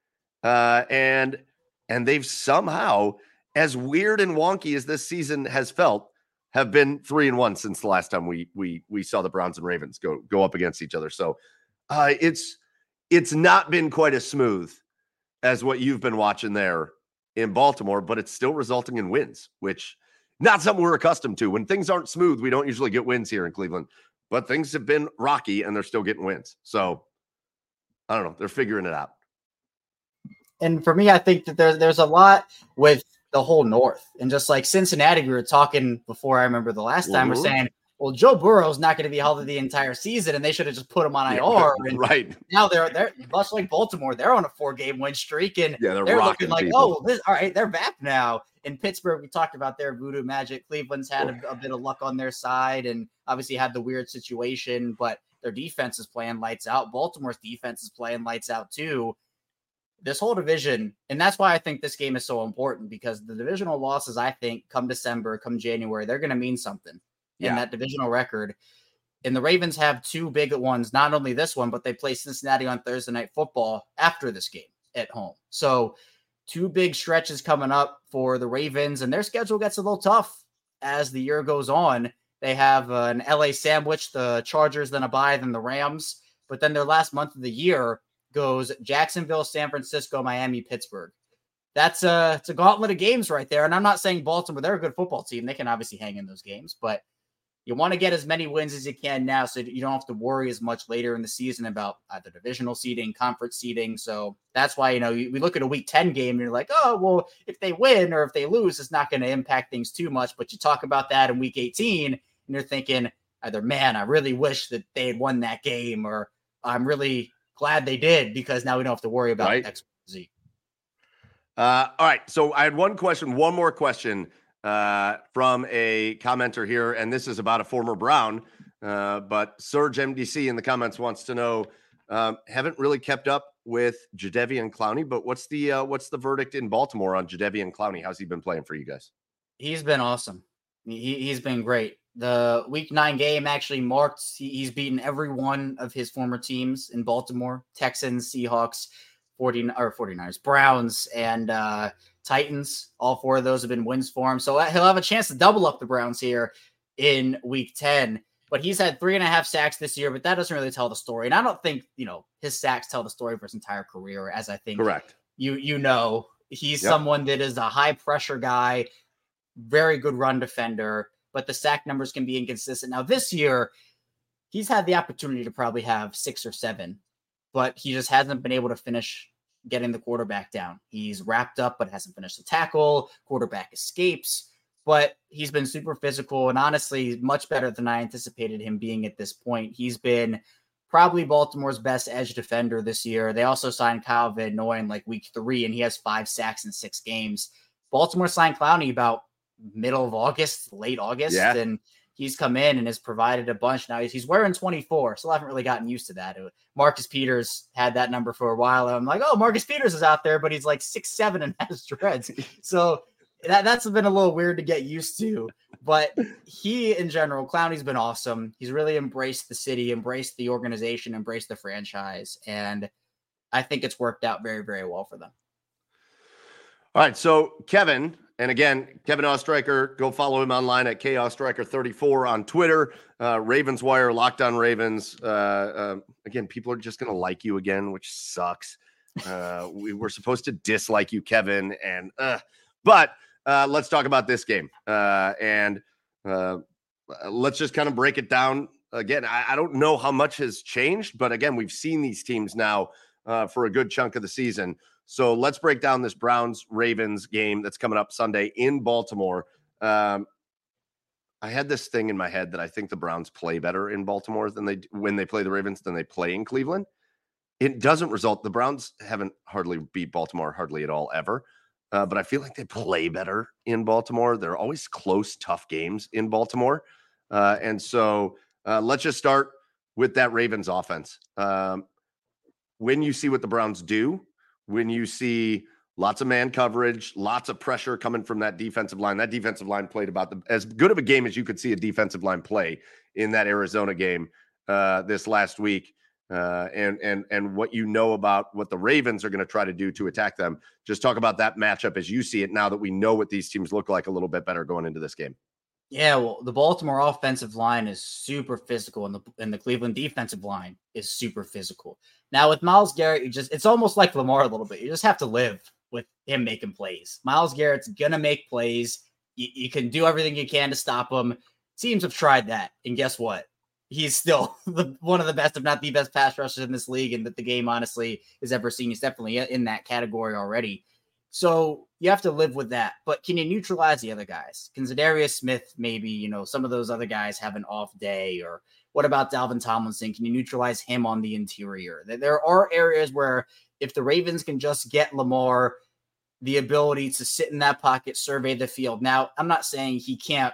Speaker 2: And they've somehow, as weird and wonky as this season has felt, have been 3-1 since the last time we saw the Browns and Ravens go up against each other. So it's not been quite as smooth as what you've been watching there in Baltimore, but it's still resulting in wins, which not something we're accustomed to. When things aren't smooth, we don't usually get wins here in Cleveland, but things have been rocky and they're still getting wins. So I don't know. They're figuring it out.
Speaker 3: And for me, I think that there's a lot with the whole North. And just like Cincinnati, we were talking before, I remember the last time, we're saying, well, Joe Burrow's not going to be healthy the entire season, and they should have just put him on IR. And
Speaker 2: right
Speaker 3: now they're much like Baltimore. They're on a 4-game win streak, and
Speaker 2: they're
Speaker 3: looking like,
Speaker 2: people.
Speaker 3: All right, they're back now. In Pittsburgh, we talked about their voodoo magic. Cleveland's had a bit of luck on their side, and obviously had the weird situation, but their defense is playing lights out. Baltimore's defense is playing lights out too. This whole division, and that's why I think this game is so important, because the divisional losses, I think, come December, come January, they're going to mean something in that divisional record. And the Ravens have two big ones, not only this one, but they play Cincinnati on Thursday Night Football after this game at home. So two big stretches coming up for the Ravens, and their schedule gets a little tough as the year goes on. They have an LA sandwich, the Chargers, then a bye, then the Rams. But then their last month of the year goes Jacksonville, San Francisco, Miami, Pittsburgh. It's a gauntlet of games right there. And I'm not saying Baltimore, they're a good football team. They can obviously hang in those games, but you want to get as many wins as you can now so you don't have to worry as much later in the season about either divisional seeding, conference seeding. So that's why, we look at a week 10 game and you're like, oh, well, if they win or if they lose, it's not going to impact things too much. But you talk about that in week 18 and you're thinking either, man, I really wish that they had won that game, or I'm really glad they did, because now we don't have to worry about X, Z.
Speaker 2: All right. So I had one more question from a commenter here, and this is about a former Brown, but Surge MDC in the comments wants to know, haven't really kept up with Jadeveon Clowney, but what's the verdict in Baltimore on Jadeveon Clowney? How's he been playing for you guys?
Speaker 3: He's been awesome. He's been great. The week 9 game actually marked, he's beaten every one of his former teams in Baltimore: Texans, Seahawks, 49ers, Browns, and Titans. All 4 of those have been wins for him. So he'll have a chance to double up the Browns here in week 10. But he's had 3.5 sacks this year, but that doesn't really tell the story. And I don't think, his sacks tell the story for his entire career, as I think
Speaker 2: correct.
Speaker 3: He's someone that is a high pressure guy, very good run defender, but the sack numbers can be inconsistent. Now this year, he's had the opportunity to probably have 6 or 7, but he just hasn't been able to finish getting the quarterback down. He's wrapped up, but hasn't finished the tackle. Quarterback escapes, but he's been super physical and honestly much better than I anticipated him being at this point. He's been probably Baltimore's best edge defender this year. They also signed Kyle Van Noy in like week 3, and he has 5 sacks in 6 games. Baltimore signed Clowney about middle of August, late August, and he's come in and has provided a bunch. Now he's wearing 24, so I haven't really gotten used to that. Marcus Peters had that number for a while, and I'm like, oh, Marcus Peters is out there, but he's like 6'7" and has dreads. So that's been a little weird to get used to. But he, in general, Clowney's been awesome. He's really embraced the city, embraced the organization, embraced the franchise, and I think it's worked out very, very well for them.
Speaker 2: All right, so Kevin, and again, Kevin Ostreicher, go follow him online at KOstreicher34 on Twitter. Ravens Wire, Locked On Ravens. Again, people are just going to like you again, which sucks. We were supposed to dislike you, Kevin, but let's talk about this game. And let's just kind of break it down. Again, I don't know how much has changed, but again, we've seen these teams now for a good chunk of the season. So let's break down this Browns-Ravens game that's coming up Sunday in Baltimore. I had this thing in my head that I think the Browns play better in Baltimore when they play the Ravens than they play in Cleveland. It doesn't result. The Browns haven't hardly beat Baltimore hardly at all ever. But I feel like they play better in Baltimore. They're always close, tough games in Baltimore. And so let's just start with that Ravens offense. When you see what the Browns do, when you see lots of man coverage, lots of pressure coming from that defensive line played about as good of a game as you could see a defensive line play in that Arizona game this last week. And what you know about what the Ravens are going to try to do to attack them. Just talk about that matchup as you see it now that we know what these teams look like a little bit better going into this game.
Speaker 3: Yeah, well, the Baltimore offensive line is super physical, and the Cleveland defensive line is super physical. Now with Myles Garrett, it's almost like Lamar a little bit. You just have to live with him making plays. Myles Garrett's gonna make plays. You can do everything you can to stop him. Teams have tried that, and guess what? He's still one of the best, if not the best, pass rushers in this league, and that the game honestly has ever seen. He's definitely in that category already. So you have to live with that. But can you neutralize the other guys? Can Zadarius Smith maybe, some of those other guys have an off day? Or what about Dalvin Tomlinson? Can you neutralize him on the interior? There are areas where if the Ravens can just get Lamar the ability to sit in that pocket, survey the field. Now, I'm not saying he can't,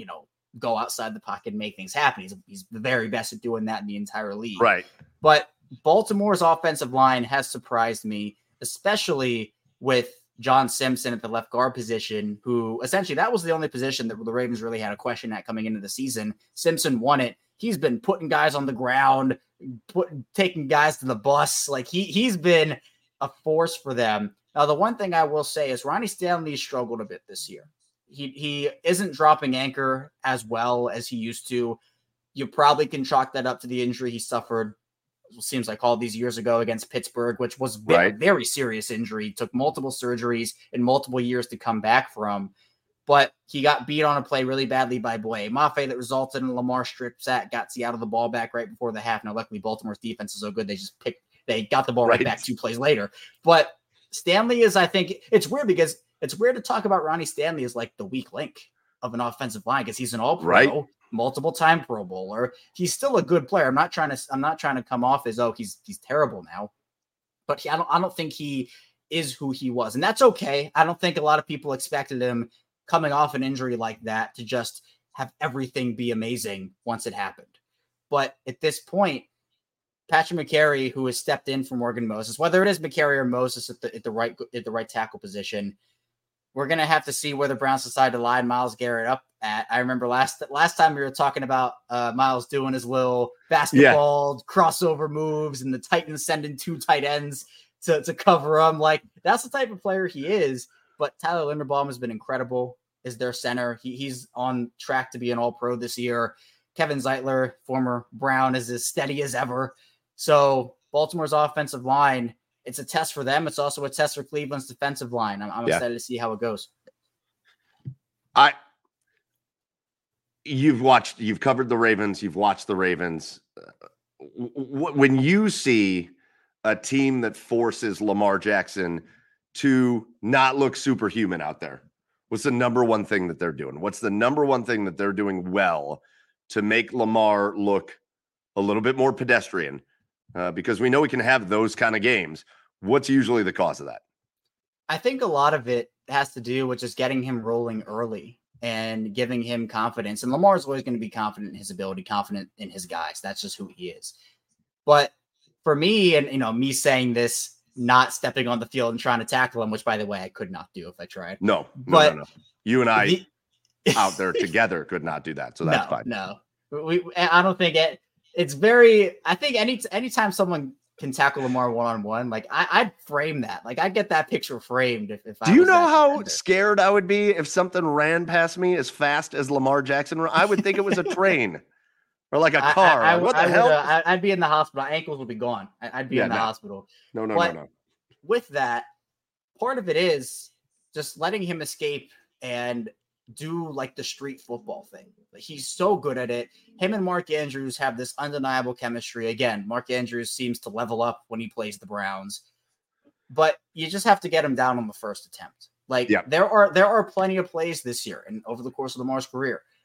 Speaker 3: go outside the pocket and make things happen. He's the very best at doing that in the entire league.
Speaker 2: Right.
Speaker 3: But Baltimore's offensive line has surprised me, especially with John Simpson at the left guard position, who essentially that was the only position that the Ravens really had a question at coming into the season. Simpson won it. He's been putting guys on the ground, taking guys to the bus. Like he's been a force for them. Now, the one thing I will say is Ronnie Stanley struggled a bit this year. He isn't dropping anchor as well as he used to. You probably can chalk that up to the injury he suffered, it seems like all these years ago against Pittsburgh, which was a very serious injury. He took multiple surgeries and multiple years to come back from. But he got beat on a play really badly by Boye Mafe that resulted in a Lamar strip sack, got Seattle the ball back right before the half. Now, luckily, Baltimore's defense is so good, they got the ball right back 2 plays later. But Stanley is, I think, it's weird because it's weird to talk about Ronnie Stanley as like the weak link of an offensive line because he's an all-pro, multiple-time Pro Bowler. He's still a good player. I'm not trying to come off as he's terrible now, but I don't think he is who he was, and that's okay. I don't think a lot of people expected him coming off an injury like that to just have everything be amazing once it happened. But at this point, Patrick McCary, who has stepped in for Morgan Moses, whether it is McCary or Moses at the right tackle position, we're going to have to see where the Browns decide to line Myles Garrett up at. I remember last time we were talking about Myles doing his little basketball crossover moves and the Titans sending 2 tight ends to cover him. Like, that's the type of player he is. But Tyler Linderbaum has been incredible as their center. He's on track to be an all-pro this year. Kevin Zeitler, former Brown, is as steady as ever. So Baltimore's offensive line, it's a test for them. It's also a test for Cleveland's defensive line. I'm excited to see how it goes.
Speaker 2: You've covered the Ravens. You've watched the Ravens. When you see a team that forces Lamar Jackson to not look superhuman out there, what's the number one thing that they're doing? What's the number one thing that they're doing well to make Lamar look a little bit more pedestrian? Because we know we can have those kind of games. What's usually the cause of that?
Speaker 3: I think a lot of it has to do with just getting him rolling early and giving him confidence. And Lamar's always going to be confident in his ability, confident in his guys. That's just who he is. But for me, and me saying this, not stepping on the field and trying to tackle him, which by the way, I could not do if I tried.
Speaker 2: No. You and I out there together could not do that. So that's fine.
Speaker 3: No, I don't think it's very, I think anytime someone can tackle Lamar one-on-one, like I'd frame that. Like I'd get that picture framed. If
Speaker 2: do you know how scared I would be if something ran past me as fast as Lamar Jackson? I would think it was a train or like a car. What the hell?
Speaker 3: I'd be in the hospital. My ankles would be gone. I'd be in the hospital. No. With that, part of it is just letting him escape and do like the street football thing. He's so good at it. Him and Mark Andrews have this undeniable chemistry. Again, Mark Andrews seems to level up when he plays the Browns, but you just have to get him down on the first attempt. There are plenty of plays this year and over the course of Lamar's career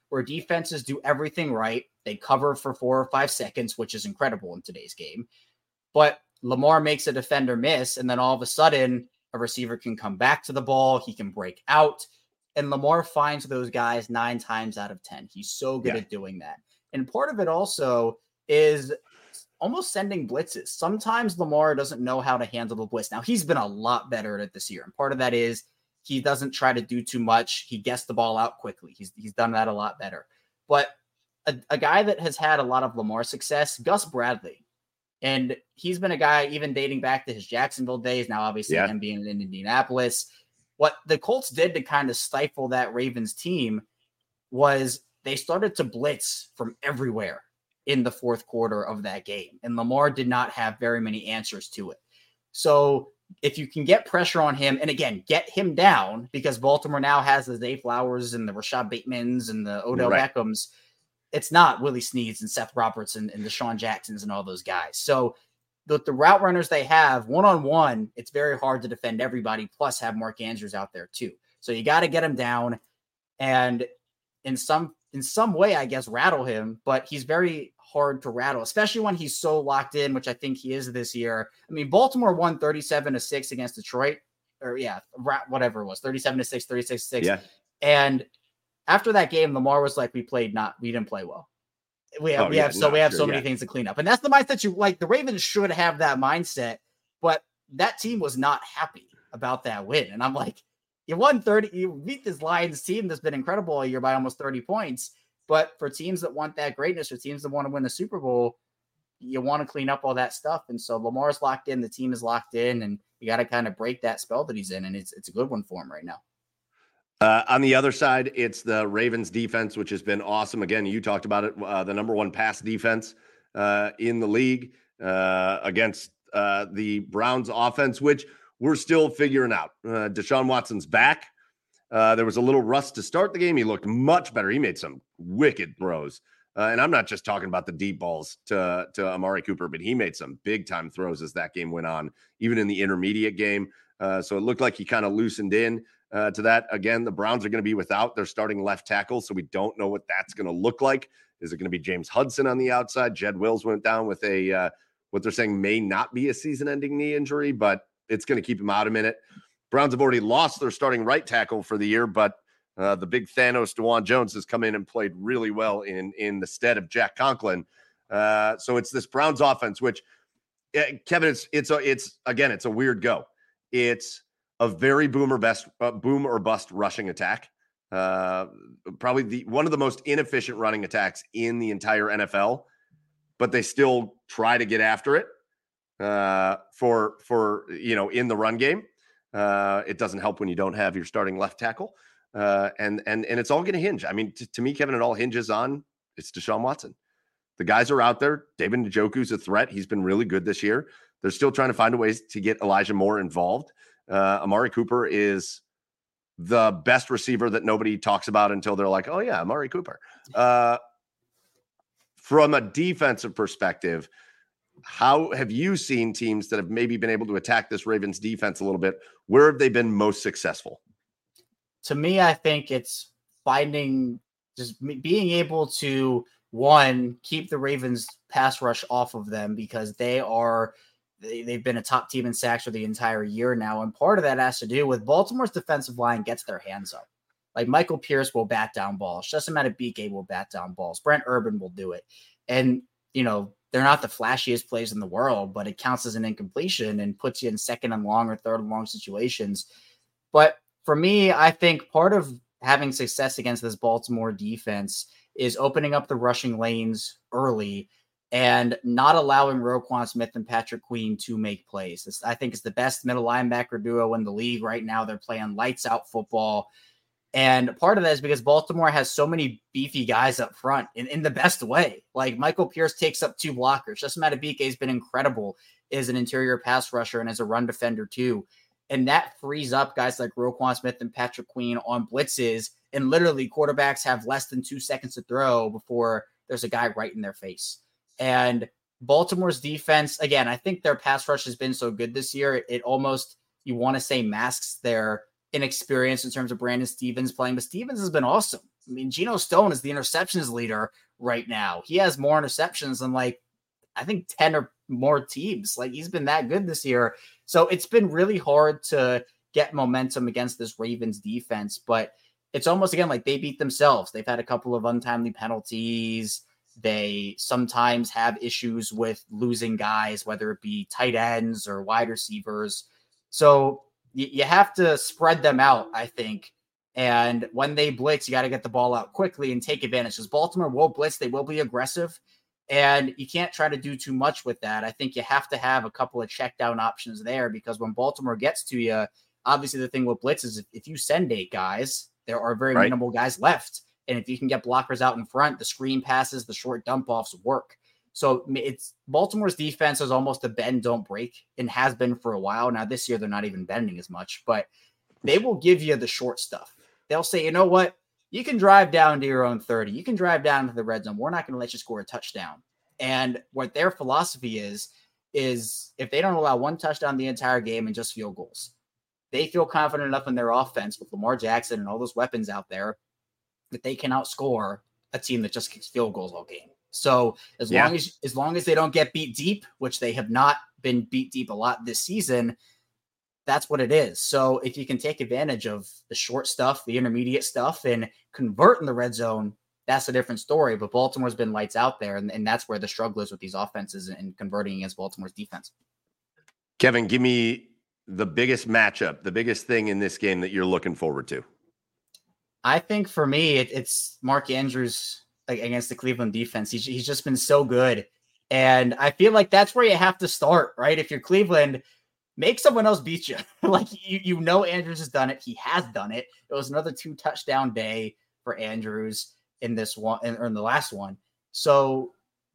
Speaker 3: where defenses do everything right. They cover for 4 or 5 seconds, which is incredible in today's game. But Lamar makes a defender miss, and then all of a sudden, a receiver can come back to the ball. He can break out. And Lamar finds those guys 9 times out of 10. He's so good at doing that. And part of it also is almost sending blitzes. Sometimes Lamar doesn't know how to handle the blitz. Now, he's been a lot better at it this year. And part of that is he doesn't try to do too much. He gets the ball out quickly. He's done that a lot better. But a guy that has had a lot of Lamar success, Gus Bradley. And he's been a guy even dating back to his Jacksonville days. Now, obviously, him being in Indianapolis. What the Colts did to kind of stifle that Ravens team was they started to blitz from everywhere in the fourth quarter of that game. And Lamar did not have very many answers to it. So if you can get pressure on him, and again, get him down, because Baltimore now has the Zay Flowers and the Rashad Batemans and the Odell Beckhams. It's not Willie Sneads and Seth Roberts and Deshaun Jacksons and all those guys. So the route runners they have, one-on-one, it's very hard to defend everybody, plus have Mark Andrews out there too. So you got to get him down and in some way, I guess, rattle him, but he's very hard to rattle, especially when he's so locked in, which I think he is this year. I mean, Baltimore won 37-6 against Detroit, or whatever it was, 37-6, 36-6. Yeah. And after that game, Lamar was like, we didn't play well. We have so many things to clean up. And that's the mindset the Ravens should have that mindset, but that team was not happy about that win. And I'm like, you won 30, you beat this Lions team that's been incredible all year by almost 30 points. But for teams that want that greatness, or teams that want to win the Super Bowl, you want to clean up all that stuff. And so Lamar's locked in, the team is locked in, and you got to kind of break that spell that he's in. And it's a good one for him right now.
Speaker 2: On the other side, it's the Ravens defense, which has been awesome. Again, you talked about it, the number one pass defense in the league against the Browns offense, which we're still figuring out. Deshaun Watson's back. There was a little rust to start the game. He looked much better. He made some wicked throws. And I'm not just talking about the deep balls to Amari Cooper, but he made some big-time throws as that game went on, even in the intermediate game. So it looked like he kind of loosened in to that. Again, the Browns are going to be without their starting left tackle, so we don't know what that's going to look like. Is it going to be James Hudson on the outside? Jed Wills went down with a what they're saying may not be a season-ending knee injury, but it's going to keep him out a minute. Browns have already lost their starting right tackle for the year, but the big Thanos, DeJuan Jones, has come in and played really well in the stead of Jack Conklin. So it's this Browns offense, which, Kevin, it's a weird go. It's a very boom or bust rushing attack. Probably one of the most inefficient running attacks in the entire NFL, but they still try to get after it for in the run game. It doesn't help when you don't have your starting left tackle. And it's all going to hinge. I mean, to me, Kevin, it all hinges on it's Deshaun Watson. The guys are out there. David Njoku's a threat. He's been really good this year. They're still trying to find a way to get Elijah Moore involved. Amari Cooper is the best receiver that nobody talks about until they're like, oh yeah, Amari Cooper. From a defensive perspective, how have you seen teams that have maybe been able to attack this Ravens defense a little bit? Where have they been most successful?
Speaker 3: To me, I think it's being able to, one, keep the Ravens pass rush off of them, because they've been a top team in sacks for the entire year now. And part of that has to do with Baltimore's defensive line gets their hands up. Like Michael Pierce will bat down balls. Justin Madubuike will bat down balls. Brent Urban will do it. And, they're not the flashiest plays in the world, but it counts as an incompletion and puts you in second and long or third and long situations. But for me, I think part of having success against this Baltimore defense is opening up the rushing lanes early and not allowing Roquan Smith and Patrick Queen to make plays. I think it's the best middle linebacker duo in the league right now. They're playing lights out football. And part of that is because Baltimore has so many beefy guys up front in the best way. Like Michael Pierce takes up 2 blockers. Justin Madubuike has been incredible as an interior pass rusher and as a run defender too. And that frees up guys like Roquan Smith and Patrick Queen on blitzes. And literally quarterbacks have less than 2 seconds to throw before there's a guy right in their face. And Baltimore's defense, again, I think their pass rush has been so good this year. It almost, you want to say, masks their inexperience in terms of Brandon Stevens playing, but Stevens has been awesome I mean, Geno Stone is the interceptions leader right now. He has more interceptions than I think 10 or more teams. He's been that good this year. So it's been really hard to get momentum against this Ravens defense, but it's almost again like they beat themselves. They've had a couple of untimely penalties. They sometimes have issues with losing guys, whether it be tight ends or wide receivers. So you have to spread them out, I think. And when they blitz, you got to get the ball out quickly and take advantage, because Baltimore will blitz. They will be aggressive, and you can't try to do too much with that. I think you have to have a couple of check down options there, because when Baltimore gets to you, obviously the thing with blitz is if you send 8 guys, there are very minimal guys left. And if you can get blockers out in front, the screen passes, the short dump offs work. So it's Baltimore's defense is almost a bend, don't break, and has been for a while. Now this year, they're not even bending as much, but they will give you the short stuff. They'll say, you know what? You can drive down to your own 30. You can drive down to the red zone. We're not going to let you score a touchdown. And what their philosophy is if they don't allow one touchdown the entire game and just field goals, they feel confident enough in their offense with Lamar Jackson and all those weapons out there that they can outscore a team that just kicks field goals all game. So as long as they don't get beat deep, which they have not been beat deep a lot this season, that's what it is. So if you can take advantage of the short stuff, the intermediate stuff, and convert in the red zone, that's a different story. But Baltimore's been lights out there, and that's where the struggle is with these offenses and converting against Baltimore's defense.
Speaker 2: Kevin, give me the biggest matchup, the biggest thing in this game that you're looking forward to.
Speaker 3: I think for me, it's Mark Andrews against the Cleveland defense. He's just been so good. And I feel like that's where you have to start, right? If you're Cleveland, make someone else beat you. You know Andrews has done it. He has done it. It was another 2-touchdown day for Andrews in this one, or in the last one. So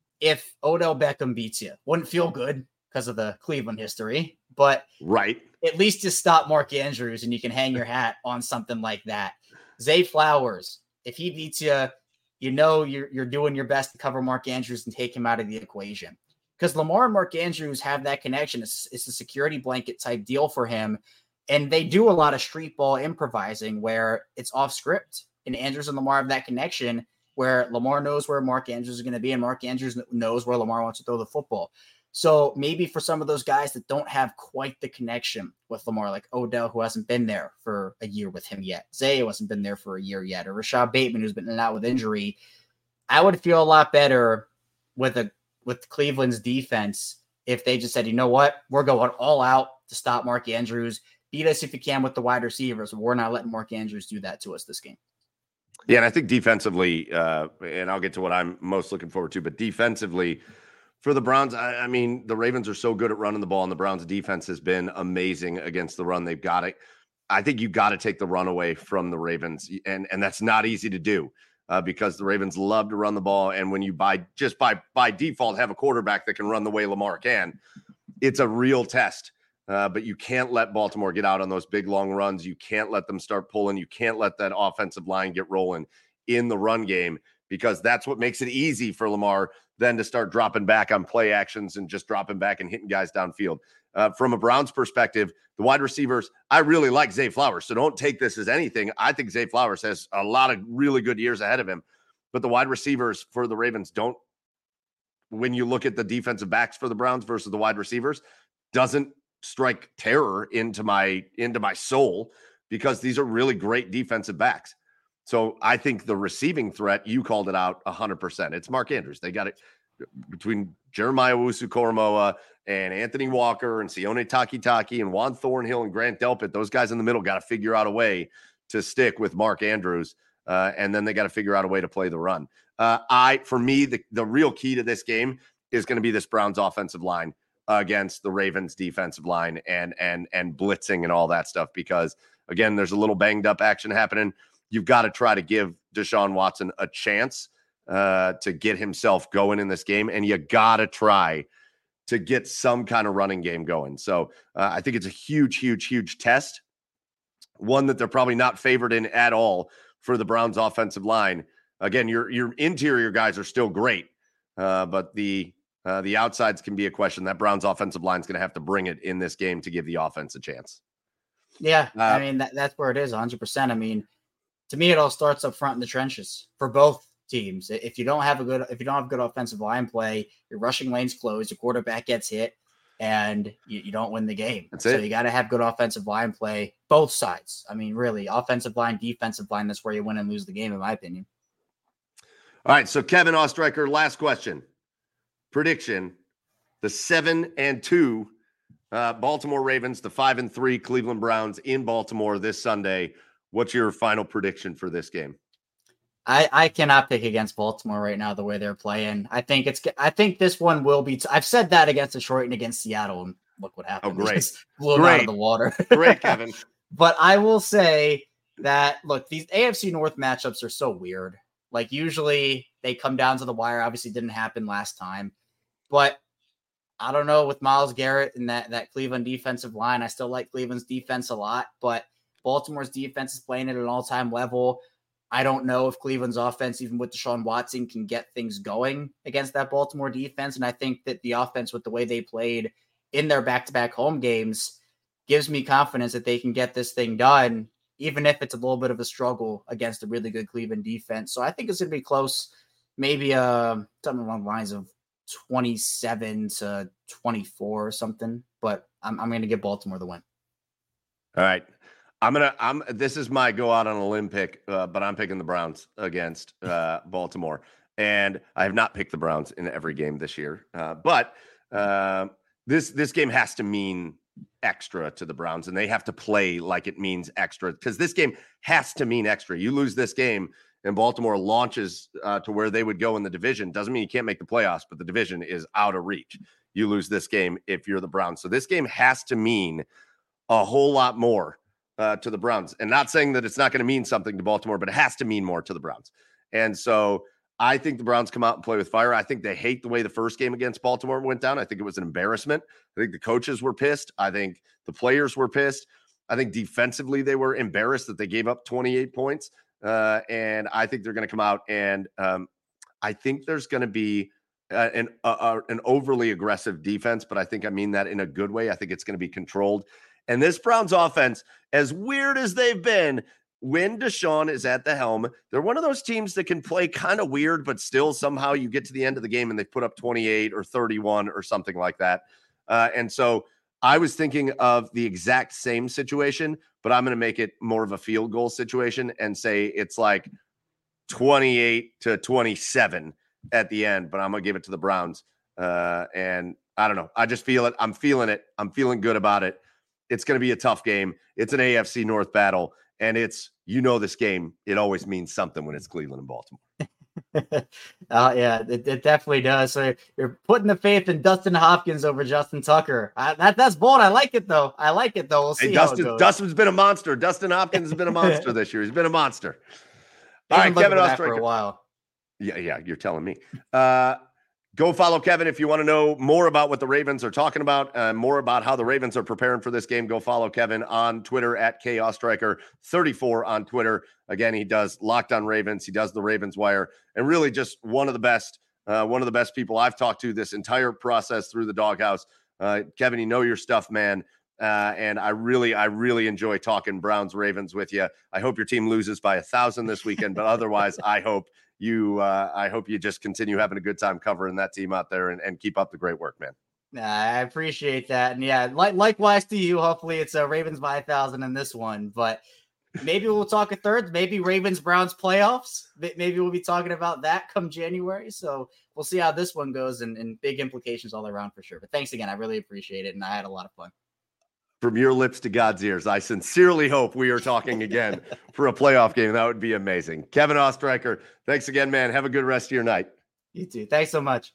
Speaker 3: if Odell Beckham beats you, wouldn't feel good because of the Cleveland history, but at least you stop Mark Andrews and you can hang your hat on something like that. Zay Flowers, if he beats you, you know you're doing your best to cover Mark Andrews and take him out of the equation. Because Lamar and Mark Andrews have that connection. It's a security blanket type deal for him. And they do a lot of street ball improvising where it's off script. And Andrews and Lamar have that connection where Lamar knows where Mark Andrews is going to be and Mark Andrews knows where Lamar wants to throw the football. So maybe for some of those guys that don't have quite the connection with Lamar, like Odell, who hasn't been there for a year with him yet, Zay, who hasn't been there for a year yet, or Rashad Bateman, who's been in and out with injury, I would feel a lot better with Cleveland's defense if they just said, you know what, we're going all out to stop Mark Andrews. Beat us if you can with the wide receivers. We're not letting Mark Andrews do that to us this game.
Speaker 2: Yeah, and I think defensively, and I'll get to what I'm most looking forward to, but defensively for the Browns, I mean, the Ravens are so good at running the ball, and the Browns' defense has been amazing against the run. They've got it. I think you got to take the run away from the Ravens, and that's not easy to do because the Ravens love to run the ball, and when you by default have a quarterback that can run the way Lamar can, it's a real test. But you can't let Baltimore get out on those big, long runs. You can't let them start pulling. You can't let that offensive line get rolling in the run game because that's what makes it easy for Lamar then to start dropping back on play actions and just dropping back and hitting guys downfield. From a Browns perspective, the wide receivers, I really like Zay Flowers, so don't take this as anything. I think Zay Flowers has a lot of really good years ahead of him. But the wide receivers for the Ravens don't, when you look at the defensive backs for the Browns versus the wide receivers, doesn't strike terror into my soul because these are really great defensive backs. So I think the receiving threat, you called it out 100%. It's Mark Andrews. They got it between Jeremiah Owusu-Koramoah and Anthony Walker and Sione Takitaki and Juan Thornhill and Grant Delpit. Those guys in the middle got to figure out a way to stick with Mark Andrews. And then they got to figure out a way to play the run. For me, the real key to this game is going to be this Browns offensive line against the Ravens defensive line and blitzing and all that stuff, because again, there's a little banged up action happening. You've got to try to give Deshaun Watson a chance to get himself going in this game. And you got to try to get some kind of running game going. So I think it's a huge, huge, huge test. One that they're probably not favored in at all for the Browns offensive line. Again, your interior guys are still great, but the outsides can be a question. That Browns offensive line is going to have to bring it in this game to give the offense a chance.
Speaker 3: Yeah, I mean, that's where it is 100%. I mean, to me, it all starts up front in the trenches for both teams. If you don't have good offensive line play, your rushing lane's closed, your quarterback gets hit, and you don't win the game. So you got to have good offensive line play, both sides. I mean, really, offensive line, defensive line, that's where you win and lose the game, in my opinion.
Speaker 2: All right, so Kevin Ostreicher, last question. Prediction, the 7-2 Baltimore Ravens, the 5-3 Cleveland Browns in Baltimore this Sunday. What's your final prediction for this game?
Speaker 3: I cannot pick against Baltimore right now the way they're playing. I think this one will be. I've said that against Detroit and against Seattle, and look what happened.
Speaker 2: Oh, great!
Speaker 3: Blew them out of the water.
Speaker 2: Great, Kevin.
Speaker 3: But I will say that look, these AFC North matchups are so weird. Like usually they come down to the wire. Obviously, didn't happen last time, but I don't know with Myles Garrett and that Cleveland defensive line. I still like Cleveland's defense a lot, but Baltimore's defense is playing at an all-time level. I don't know if Cleveland's offense, even with Deshaun Watson, can get things going against that Baltimore defense. And I think that the offense, with the way they played in their back-to-back home games, gives me confidence that they can get this thing done, even if it's a little bit of a struggle against a really good Cleveland defense. So I think it's going to be close, maybe something along the lines of 27-24 or something. But I'm going to give Baltimore the win.
Speaker 2: All right. This is my go out on a limb pick, but I'm picking the Browns against Baltimore. And I have not picked the Browns in every game this year. But this game has to mean extra to the Browns, and they have to play like it means extra, because this game has to mean extra. You lose this game and Baltimore launches to where they would go in the division. Doesn't mean you can't make the playoffs, but the division is out of reach. You lose this game if you're the Browns. So this game has to mean a whole lot more to the Browns, and not saying that it's not going to mean something to Baltimore, but it has to mean more to the Browns. And so I think the Browns come out and play with fire. I think they hate the way the first game against Baltimore went down. I think it was an embarrassment. I think the coaches were pissed. I think the players were pissed. I think defensively they were embarrassed that they gave up 28 points. And I think they're going to come out and I think there's going to be an overly aggressive defense, but I think I mean that in a good way. I think it's going to be controlled. And this Browns offense, as weird as they've been, when Deshaun is at the helm, they're one of those teams that can play kind of weird, but still somehow you get to the end of the game and they put up 28 or 31 or something like that. And so I was thinking of the exact same situation, but I'm going to make it more of a field goal situation and say it's like 28-27 at the end, but I'm going to give it to the Browns. And I don't know. I just feel it. I'm feeling it. I'm feeling good about it. It's going to be a tough game. It's an AFC North battle. And it's, this game, it always means something when it's Cleveland and Baltimore.
Speaker 3: Yeah, it definitely does. So you're putting the faith in Dustin Hopkins over Justin Tucker. That's bold. I like it, though. We'll see how it goes.
Speaker 2: Dustin's been a monster. Dustin Hopkins has been a monster this year. He's been a monster. All right, Kevin Ostreicher. For a while. Yeah, you're telling me. Go follow Kevin if you want to know more about what the Ravens are talking about, more about how the Ravens are preparing for this game. Go follow Kevin on Twitter at KOstreicher34 on Twitter. Again, he does Locked On Ravens. He does the Ravens Wire, and really just one of the best people I've talked to this entire process through the Doghouse. Kevin, you know your stuff, man. And I really enjoy talking Browns Ravens with you. I hope your team loses by 1,000 this weekend, but otherwise, I hope you just continue having a good time covering that team out there and keep up the great work, man.
Speaker 3: I appreciate that. And yeah, likewise to you. Hopefully it's Ravens by 1,000 in this one, but maybe we'll talk a third, maybe Ravens Browns playoffs. Maybe we'll be talking about that come January. So we'll see how this one goes and big implications all around for sure. But thanks again. I really appreciate it. And I had a lot of fun.
Speaker 2: From your lips to God's ears, I sincerely hope we are talking again for a playoff game. That would be amazing. Kevin Ostreicher, thanks again, man. Have a good rest of your night.
Speaker 3: You too. Thanks so much.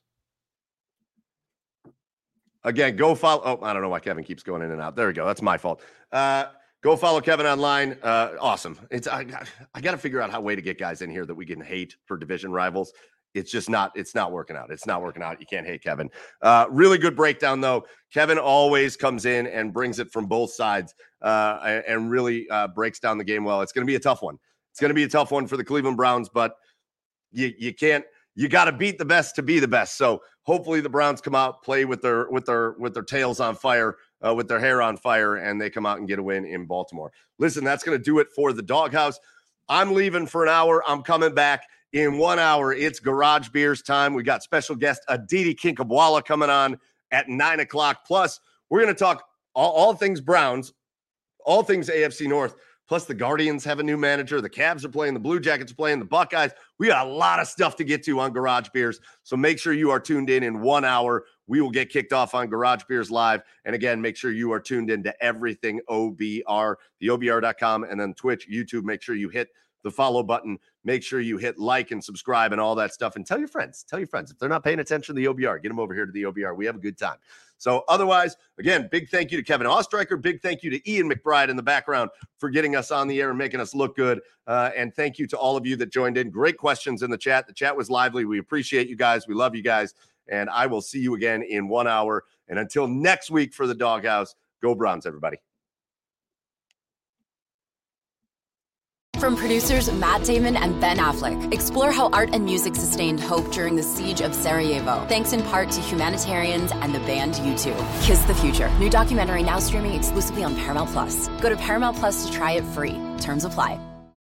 Speaker 2: Again, go follow. Oh, I don't know why Kevin keeps going in and out. There we go. That's my fault. Go follow Kevin online. Awesome. I got to figure out how way to get guys in here that we can hate for division rivals. It's just not working out. It's not working out. You can't hate Kevin. Really good breakdown, though. Kevin always comes in and brings it from both sides and really breaks down the game well. It's going to be a tough one. It's going to be a tough one for the Cleveland Browns, but you got to beat the best to be the best. So hopefully the Browns come out, play with their tails on fire, with their hair on fire, and they come out and get a win in Baltimore. Listen, that's going to do it for the Doghouse. I'm leaving for an hour. I'm coming back in 1 hour. It's Garage Beers time. We got special guest Aditi Kinkhabwala coming on at 9 o'clock. Plus, we're going to talk all things Browns, all things AFC North. Plus, the Guardians have a new manager. The Cavs are playing. The Blue Jackets are playing. The Buckeyes. We got a lot of stuff to get to on Garage Beers. So make sure you are tuned in 1 hour. We will get kicked off on Garage Beers Live. And again, make sure you are tuned in to everything OBR, the OBR.com, and then Twitch, YouTube. Make sure you hit the follow button. Make sure you hit like and subscribe and all that stuff. And tell your friends. Tell your friends. If they're not paying attention to the OBR, get them over here to the OBR. We have a good time. So otherwise, again, big thank you to Kevin Ostreicher. Big thank you to Ian McBride in the background for getting us on the air and making us look good. And thank you to all of you that joined in. Great questions in the chat. The chat was lively. We appreciate you guys. We love you guys. And I will see you again in 1 hour. And until next week for the Doghouse, go Browns, everybody.
Speaker 7: From producers Matt Damon and Ben Affleck, explore how art and music sustained hope during the siege of Sarajevo, thanks in part to humanitarians and the band U2. Kiss the Future. New documentary now streaming exclusively on Paramount+. Go to Paramount+ to try it free. Terms apply.